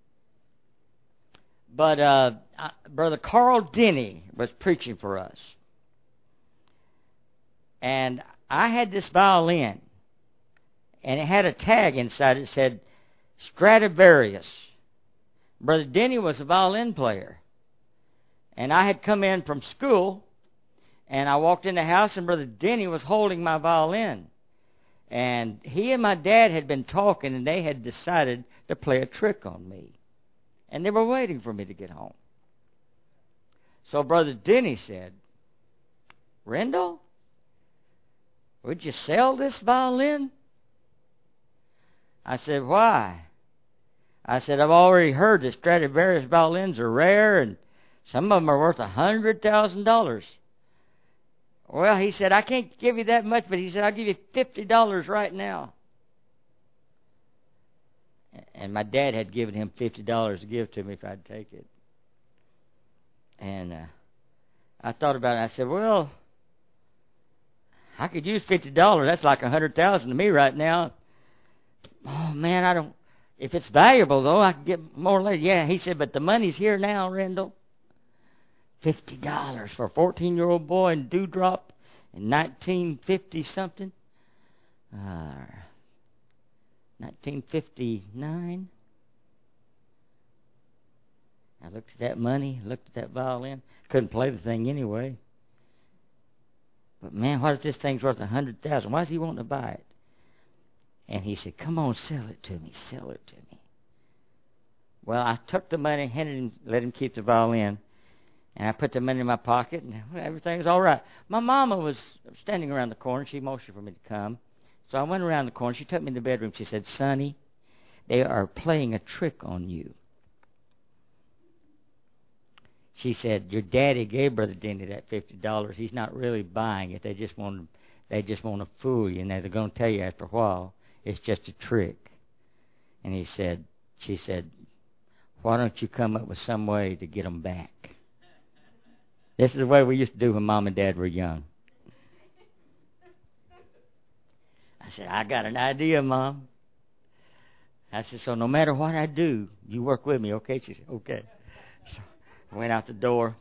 But uh, I, Brother Carl Denny was preaching for us. And I had this violin, and it had a tag inside it that said Stradivarius. Brother Denny was a violin player. And I had come in from school, And I walked in the house, and Brother Denny was holding my violin. And he and my dad had been talking, and they had decided to play a trick on me. And they were waiting for me to get home. So Brother Denny said, Rendell, would you sell this violin? I said, why? I said, I've already heard that Stradivarius violins are rare, and some of them are worth one hundred thousand dollars. Well, he said, I can't give you that much, but he said, I'll give you fifty dollars right now. And my dad had given him fifty dollars to give to me if I'd take it. And uh, I thought about it. I said, well, I could use fifty dollars. That's like one hundred thousand dollars to me right now. Oh, man, I don't. If it's valuable, though, I can get more later. Yeah, he said, but the money's here now, Rendell. fifty dollars for a fourteen-year-old boy in Dewdrop in nineteen fifty-something. Uh, nineteen fifty-nine. I looked at that money, looked at that violin. Couldn't play the thing anyway. But, man, what if this thing's worth one hundred thousand dollars? Why is he wanting to buy it? And he said, come on, sell it to me, sell it to me. Well, I took the money, handed him, let him keep the violin. And I put the money in my pocket, and everything was all right. My mama was standing around the corner. She motioned for me to come. So I went around the corner. She took me in the bedroom. She said, Sonny, they are playing a trick on you. She said, your daddy gave Brother Denny that fifty dollars. He's not really buying it. They just want to, they just want to fool you, and they're going to tell you after a while it's just a trick. And he said, she said, why don't you come up with some way to get them back? This is the way we used to do when Mom and Dad were young. I said, I got an idea, Mom. I said, so no matter what I do, you work with me, okay? She said, okay. So I went out the door,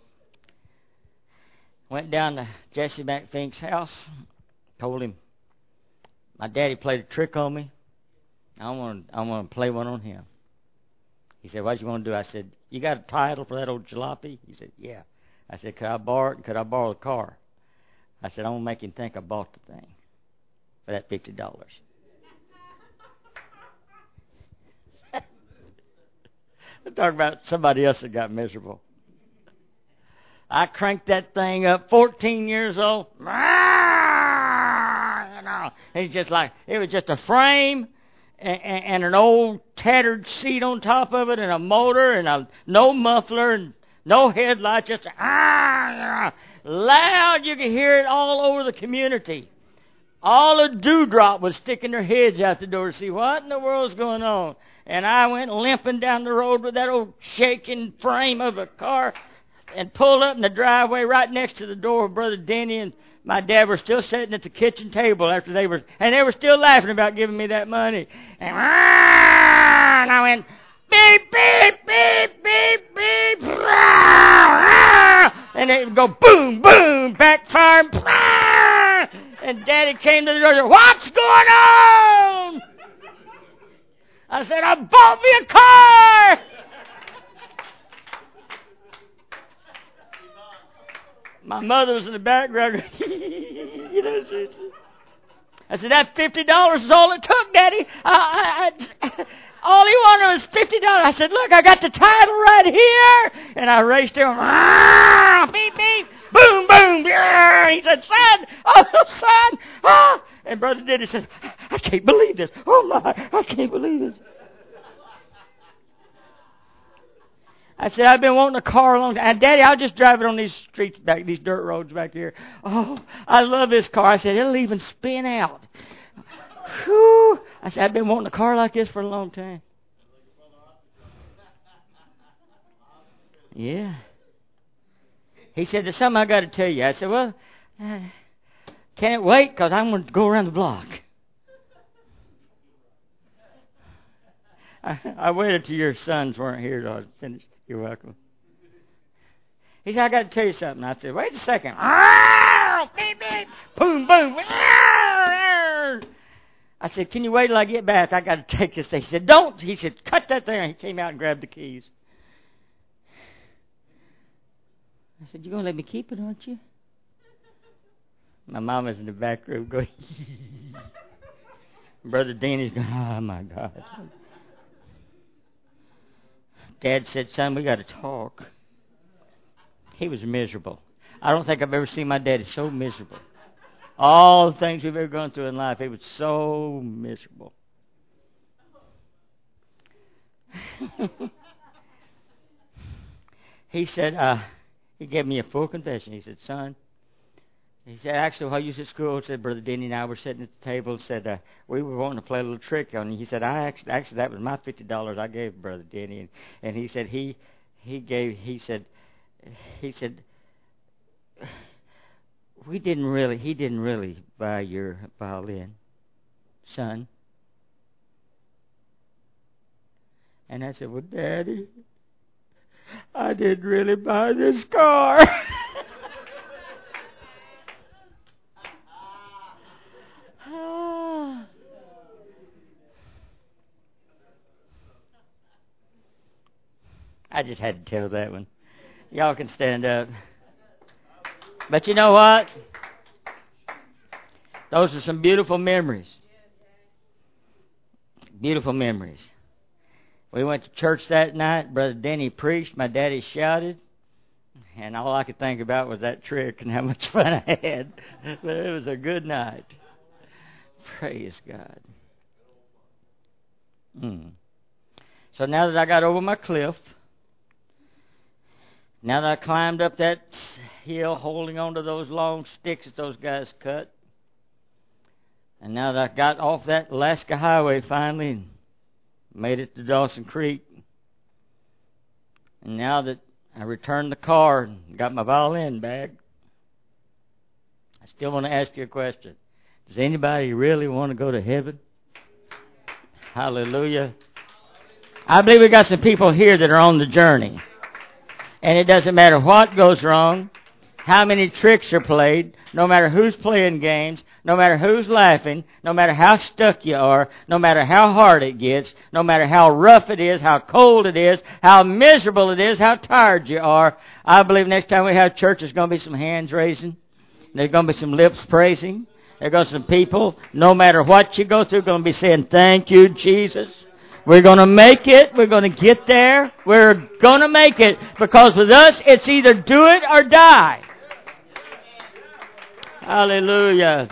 went down to Jesse McFink's house, told him, my daddy played a trick on me. I want to I want to play one on him. He said, what do you want to do? I said, you got a title for that old jalopy? He said, yeah. I said, could I borrow it? Could I borrow the car? I said, I'm going to make him think I bought the thing for that fifty dollars. I'm talking about somebody else that got miserable. I cranked that thing up, fourteen years old. You know, it's just like, it was just a frame and, and an old tattered seat on top of it and a motor and a no muffler and no headlights, just ah, loud. You could hear it all over the community. All of Dewdrop was sticking their heads out the door to see what in the world's going on. And I went limping down the road with that old shaking frame of a car and pulled up in the driveway right next to the door of Brother Denny, and my dad were still sitting at the kitchen table after they were, and they were still laughing about giving me that money. And, ah, and I went, beep, beep, beep, beep, beep, ah, and it would go boom, boom, backfire, ah, and Daddy came to the door and said, what's going on? I said, I bought me a car. My mother was in the background. You know, she, she, I said, that fifty dollars is all it took, Daddy. I, I, I, all he wanted was fifty dollars. I said, look, I got the title right here. And I raced him. Ah, beep, beep, boom, boom. Yeah. He said, son, oh, son. Ah. And Brother Denny said, I can't believe this. Oh, my, I can't believe this. I said, I've been wanting a car a long time. And Daddy, I'll just drive it on these streets back, these dirt roads back here. Oh, I love this car. I said, it'll even spin out. Whew. I said, I've been wanting a car like this for a long time. Yeah. He said, there's something I got to tell you. I said, well, uh, can't wait because I'm going to go around the block. I, I waited till your sons weren't here till I was finished. You're welcome. He said, I got to tell you something. I said, wait a second. Beep, beep. Boom, boom. I said, can you wait till I get back? I got to take this thing. He said, don't. He said, cut that thing. He came out and grabbed the keys. I said, you're going to let me keep it, aren't you? My mama's in the back room going, Brother Danny's going, oh, my God. Dad said, son, we got to talk. He was miserable. I don't think I've ever seen my daddy so miserable. All the things we've ever gone through in life, he was so miserable. He said, uh, he gave me a full confession. He said, son, he said, actually, while you was at school, said Brother Denny and I were sitting at the table and said, uh, we were wanting to play a little trick on you. He said, I actually, actually that was my fifty dollars I gave Brother Denny. And, and he said, he, he gave, he said, he said, we didn't really, he didn't really buy your violin, son. And I said, well, Daddy, I didn't really buy this car. I just had to tell that one. Y'all can stand up. But you know what? Those are some beautiful memories. Beautiful memories. We went to church that night. Brother Denny preached. My daddy shouted. And all I could think about was that trick and how much fun I had. But it was a good night. Praise God. Mm. So now that I got over my cliff, now that I climbed up that hill holding on to those long sticks that those guys cut, and now that I got off that Alaska highway finally and made it to Dawson Creek, and now that I returned the car and got my violin back, I still want to ask you a question. Does anybody really want to go to heaven? Hallelujah. I believe we got some people here that are on the journey. And it doesn't matter what goes wrong, how many tricks are played, no matter who's playing games, no matter who's laughing, no matter how stuck you are, no matter how hard it gets, no matter how rough it is, how cold it is, how miserable it is, how tired you are. I believe next time we have church, there's going to be some hands raising. There's going to be some lips praising. There's going to be some people, no matter what you go through, going to be saying, thank you, Jesus. We're going to make it. We're going to get there. We're going to make it. Because with us, it's either do it or die. Hallelujah.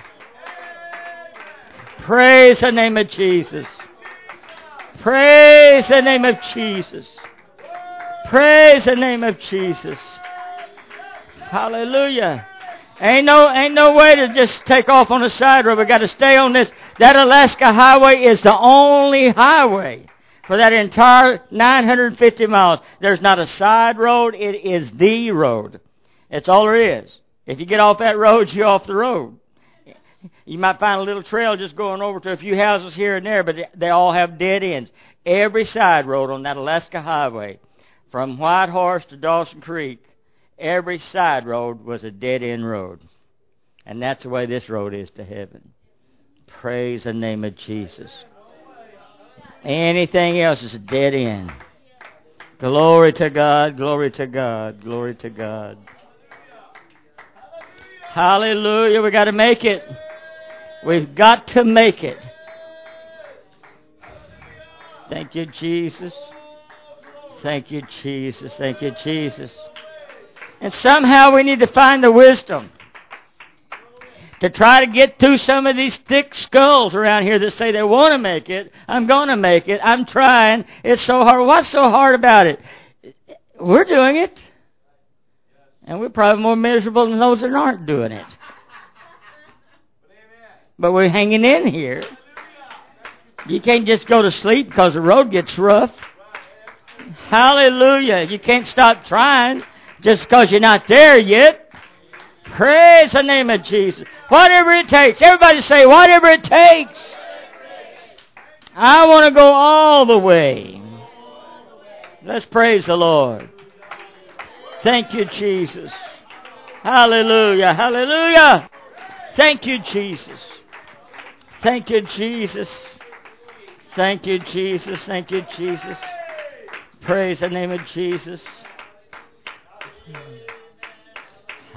Praise the name of Jesus. Praise the name of Jesus. Praise the name of Jesus. Hallelujah. Ain't no, ain't no way to just take off on the side road. We got to stay on this. That Alaska highway is the only highway for that entire nine hundred fifty miles. There's not a side road. It is the road. That's all there is. If you get off that road, you're off the road. You might find a little trail just going over to a few houses here and there, but they all have dead ends. Every side road on that Alaska highway, from Whitehorse to Dawson Creek, every side road was a dead-end road. And that's the way this road is to heaven. Praise the name of Jesus. Anything else is a dead end. Glory to God, glory to God, glory to God. Hallelujah, we got to make it. We've got to make it. Thank you, Jesus. Thank you, Jesus. Thank you, Jesus. And somehow we need to find the wisdom to try to get through some of these thick skulls around here that say they want to make it. I'm going to make it. I'm trying. It's so hard. What's so hard about it? We're doing it. And we're probably more miserable than those that aren't doing it. But we're hanging in here. You can't just go to sleep because the road gets rough. Hallelujah. You can't stop trying just because you're not there yet. Praise the name of Jesus. Whatever it takes. Everybody say, whatever it takes. I want to go all the way. Let's praise the Lord. Thank you, Jesus. Hallelujah. Hallelujah. Thank you, Jesus. Thank you, Jesus. Thank you, Jesus. Thank you, Jesus. Praise the name of Jesus.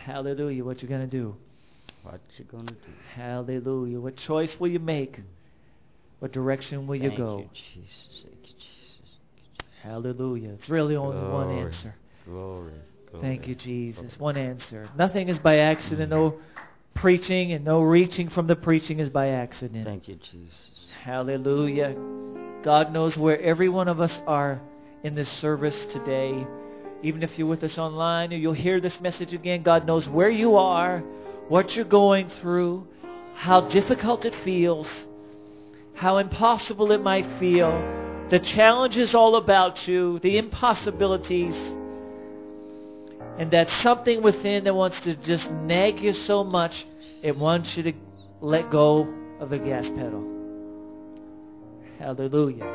Hallelujah. What you going to do? What you going to do? Hallelujah. What choice will you make? What direction will you Thank go? you, Jesus. Thank you, Jesus. Hallelujah. It's really only one Glory, answer. Glory. Glory. Thank you, Jesus. One answer. Nothing is by accident. No preaching and no reaching from the preaching is by accident. Thank you, Jesus. Hallelujah. God knows where every one of us are in this service today. Even if you're with us online or you'll hear this message again, God knows where you are, what you're going through, how difficult it feels, how impossible it might feel, the challenges all about you, the impossibilities, and that something within that wants to just nag you so much, it wants you to let go of the gas pedal. Hallelujah.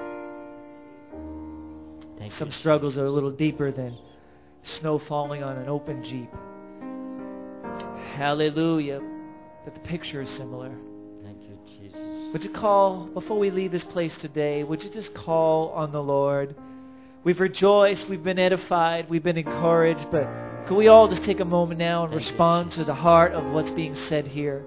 Thank Some you. struggles are a little deeper than snow falling on an open Jeep. Hallelujah. But the picture is similar. Thank you, Jesus. Would you call, before we leave this place today, would you just call on the Lord? We've rejoiced, we've been edified, we've been encouraged, but could we all just take a moment now and Thank you, respond Jesus. to the heart of what's being said here?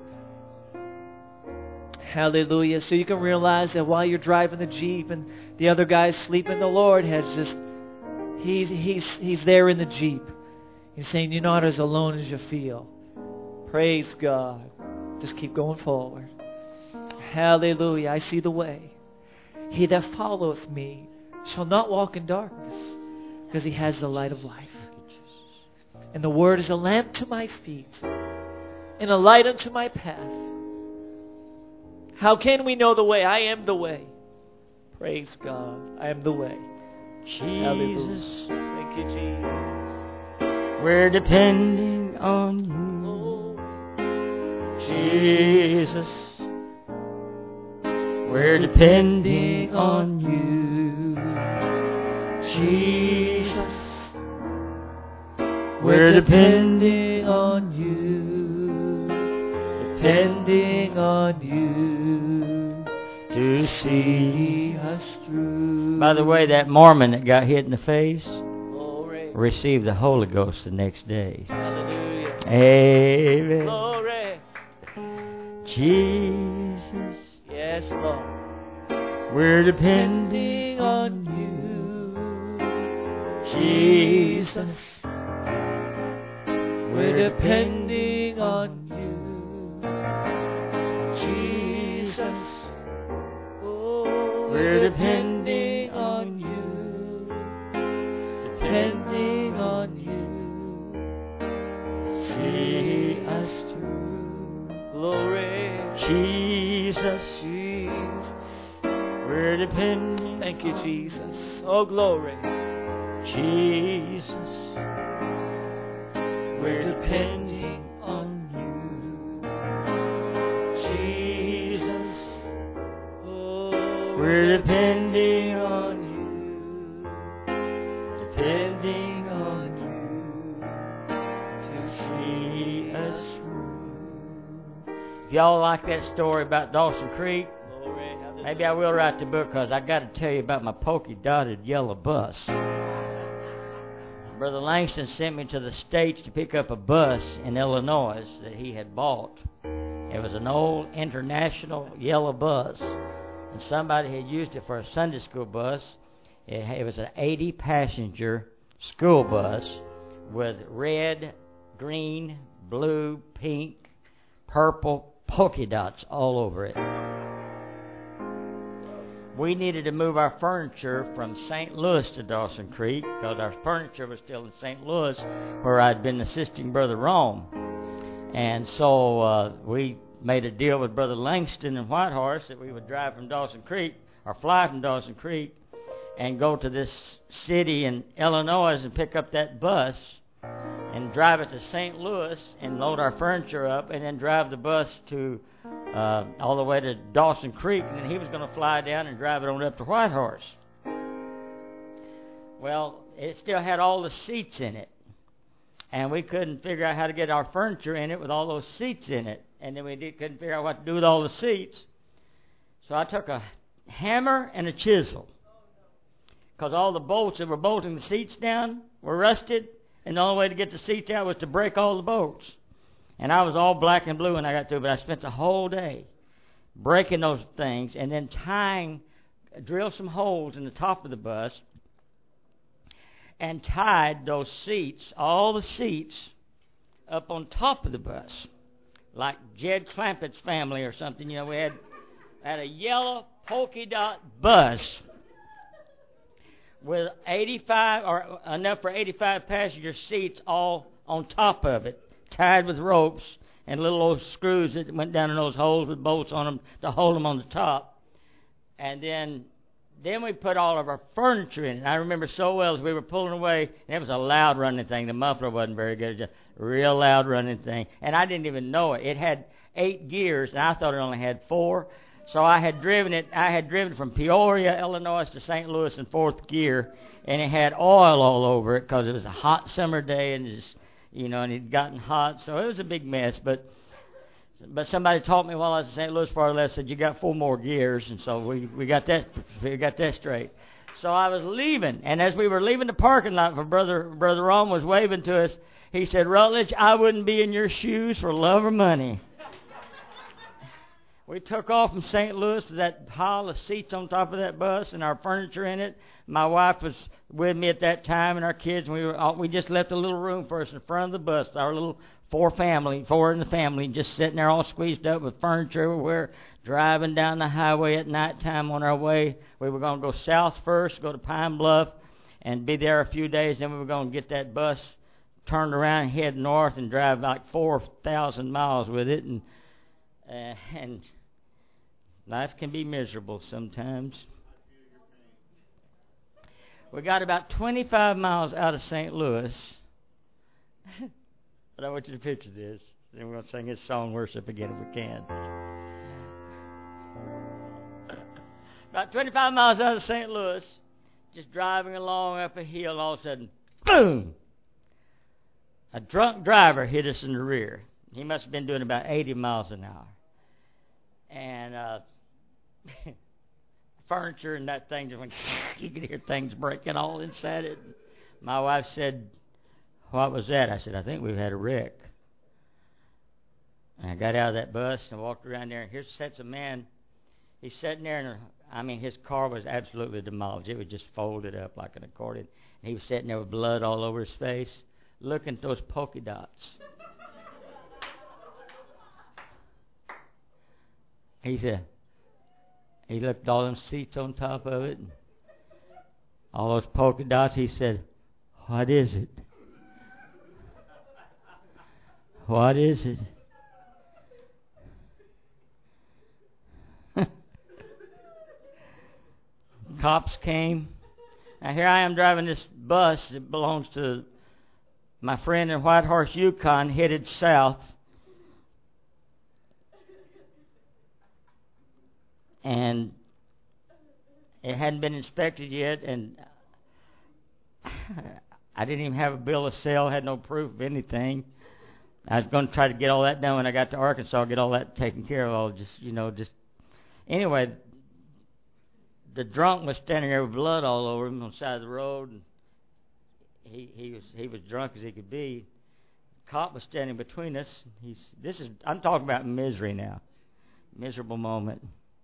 Hallelujah. So you can realize that while you're driving the Jeep and the other guy's sleeping, the Lord has just, he's, he's, he's there in the Jeep. He's saying, you're not as alone as you feel. Praise God. Just keep going forward. Hallelujah. I see the way. He that followeth me shall not walk in darkness, because he has the light of life. And the word is a lamp to my feet and a light unto my path. How can we know the way? I am the way. Praise God. I am the way. Jesus. Hallelujah. Thank you, Jesus. We're depending on you. Jesus. We're depending on you. Jesus. We're depending on you. Depending on you to see us through. By the way, that Mormon that got hit in the face Glory. received the Holy Ghost the next day. Hallelujah. Amen. Glory. Jesus. Yes, Lord. We're depending on you. Jesus. We're depending on you. Jesus. Oh, We're depending on you. Depending on you. See us through. Glory. Jesus. Jesus. We're depending. Thank you, Jesus. Oh, glory. Jesus. We're depending on you. Jesus. Oh, We're depending on you. Depending on you to see us through. If y'all like that story about Dawson Creek, glory. Hallelujah. maybe I will write the book, because I got to tell you about my polka dotted yellow bus. Brother Langston sent me to the States to pick up a bus in Illinois that he had bought. It was an old international yellow bus, and somebody had used it for a Sunday school bus. It, it was an eighty passenger school bus with red, green, blue, pink, purple polka dots all over it. We needed to move our furniture from Saint Louis to Dawson Creek, because our furniture was still in Saint Louis, where I'd been assisting Brother Rome. And so uh, we made a deal with Brother Langston and Whitehorse that we would drive from Dawson Creek, or fly from Dawson Creek, and go to this city in Illinois and pick up that bus and drive it to Saint Louis and load our furniture up, and then drive the bus to Uh, all the way to Dawson Creek, and then he was going to fly down and drive it on up to Whitehorse. Well, it still had all the seats in it, and we couldn't figure out how to get our furniture in it with all those seats in it, and then we did, couldn't figure out what to do with all the seats. So I took a hammer and a chisel, because all the bolts that were bolting the seats down were rusted, And the only way to get the seats out was to break all the bolts. And I was all black and blue when I got through, but I spent the whole day breaking those things and then tying, drilled some holes in the top of the bus and tied those seats, all the seats, up on top of the bus. Like Jed Clampett's family or something. You know, we had, had a yellow polka dot bus with eighty-five, or enough for eighty-five passenger seats all on top of it, tied with ropes and little old screws that went down in those holes with bolts on them to hold them on the top. And then then we put all of our furniture in it. I remember so well as we were pulling away, and it was a loud running thing. The muffler wasn't very good. It was a real loud running thing. And I didn't even know it. It had eight gears, and I thought it only had four. So I had driven it. I had driven from Peoria, Illinois to Saint Louis in fourth gear, and it had oil all over it because it was a hot summer day, and it just, you know, and it had gotten hot. So it was a big mess. But but somebody taught me while I was in Saint Louis before I left, said you got four more gears, and so we we got that we got that straight. So I was leaving, and as we were leaving the parking lot, for brother brother Ron was waving to us. He said, "Rutledge, I wouldn't be in your shoes for love or money." We took off from Saint Louis with that pile of seats on top of that bus and our furniture in it. My wife was with me at that time, and our kids. And we were all, we just left a little room for us in front of the bus. Our little four family, four in the family, just sitting there all squeezed up with furniture everywhere, driving down the highway at nighttime on our way. We were going to go south first, go to Pine Bluff, and be there a few days. Then we were going to get that bus turned around and head north and drive like four thousand miles with it. And uh, and life can be miserable sometimes. We got about twenty-five miles out of Saint Louis. But I want you to picture this. Then we're going to sing his song, Worship, again if we can. About twenty-five miles out of Saint Louis, just driving along up a hill, and all of a sudden, boom! A drunk driver hit us in the rear. He must have been doing about eighty miles an hour. And uh, furniture and that thing just went, you could hear things breaking all inside it. My wife said, "What was that?" I said, "I think we've had a wreck." And I got out of that bus and walked around there, and here sits a man. He's sitting there, and I mean, his car was absolutely demolished. It was just folded up like an accordion. And he was sitting there with blood all over his face, looking at those polka dots. He said, he looked at all them seats on top of it, and all those polka dots. He said, "What is it? What is it?" Cops came. Now here I am driving this bus that belongs to my friend in Whitehorse, Yukon, headed south. And it hadn't been inspected yet, and I didn't even have a bill of sale, had no proof of anything. I was going to try to get all that done when I got to Arkansas, get all that taken care of. All just, you know, just anyway. The drunk was standing there with blood all over him on the side of the road, and he he was he was drunk as he could be. The cop was standing between us. He's this is I'm talking about misery now, miserable moment.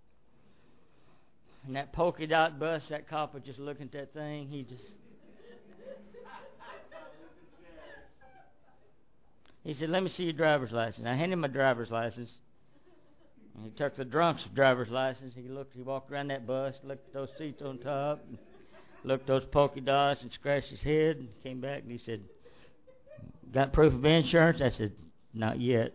And that polka dot bus, that cop was just looking at that thing. He just he said, "Let me see your driver's license." I handed him my driver's license. And he took the drunk's driver's license. He looked. He walked around that bus, looked at those seats on top, and looked at those polka dots, and scratched his head. And came back and he said, "Got proof of insurance?" I said, "Not yet."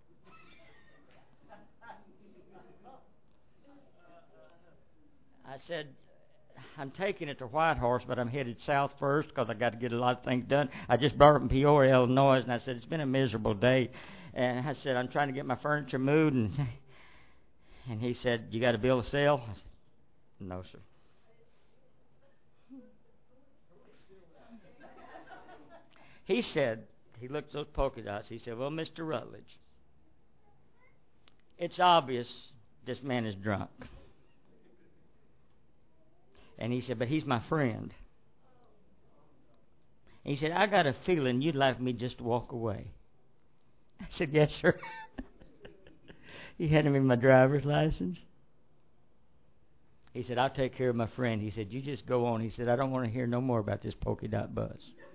I said, "I'm taking it to Whitehorse, but I'm headed south first because I got to get a lot of things done. I just brought it from Peoria, Illinois." And I said, "It's been a miserable day." And I said, "I'm trying to get my furniture moved." And And he said, "You got a bill of sale?" I said, "No, sir." He said, he looked at those polka dots. He said, "Well, Mister Rutledge, it's obvious this man is drunk." And he said, "But he's my friend." He said, I got a feeling you'd like me just to walk away. I said, yes, sir. He handed me my driver's license. He said, I'll take care of my friend. He said, you just go on. He said, I don't want to hear no more about this polka dot bus.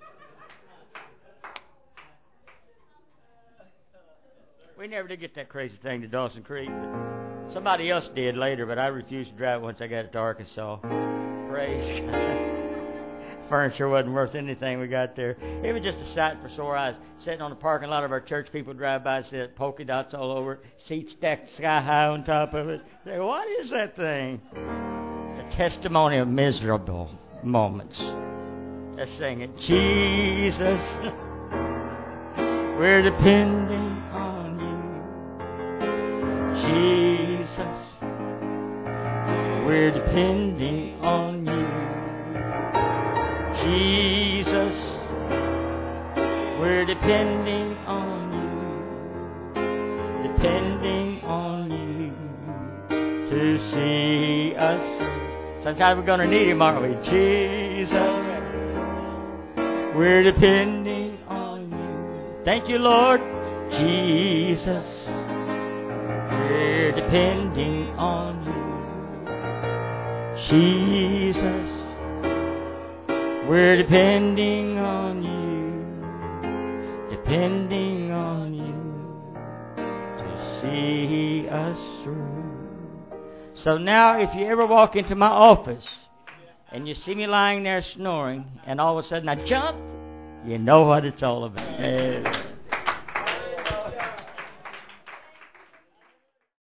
We never did get that crazy thing to Dawson Creek. But somebody else did later, but I refused to drive once I got to Arkansas. Praise God. Furniture wasn't worth anything we got there. It was just a sight for sore eyes. Sitting on the parking lot of our church, people drive by and see polka dots all over it, seats stacked sky high on top of it. They go, what is that thing? The testimony of miserable moments. Let's sing it. Jesus, we're depending on you. Jesus, we're depending on you. Jesus, we're depending on you, depending on you to see us. Sometime we're going to need Him, aren't we? Jesus, we're depending on you. Thank you, Lord. Jesus, we're depending on you. Jesus, we're depending on you, depending on you to see us through. So now if you ever walk into my office and you see me lying there snoring and all of a sudden I jump, you know what it's all about.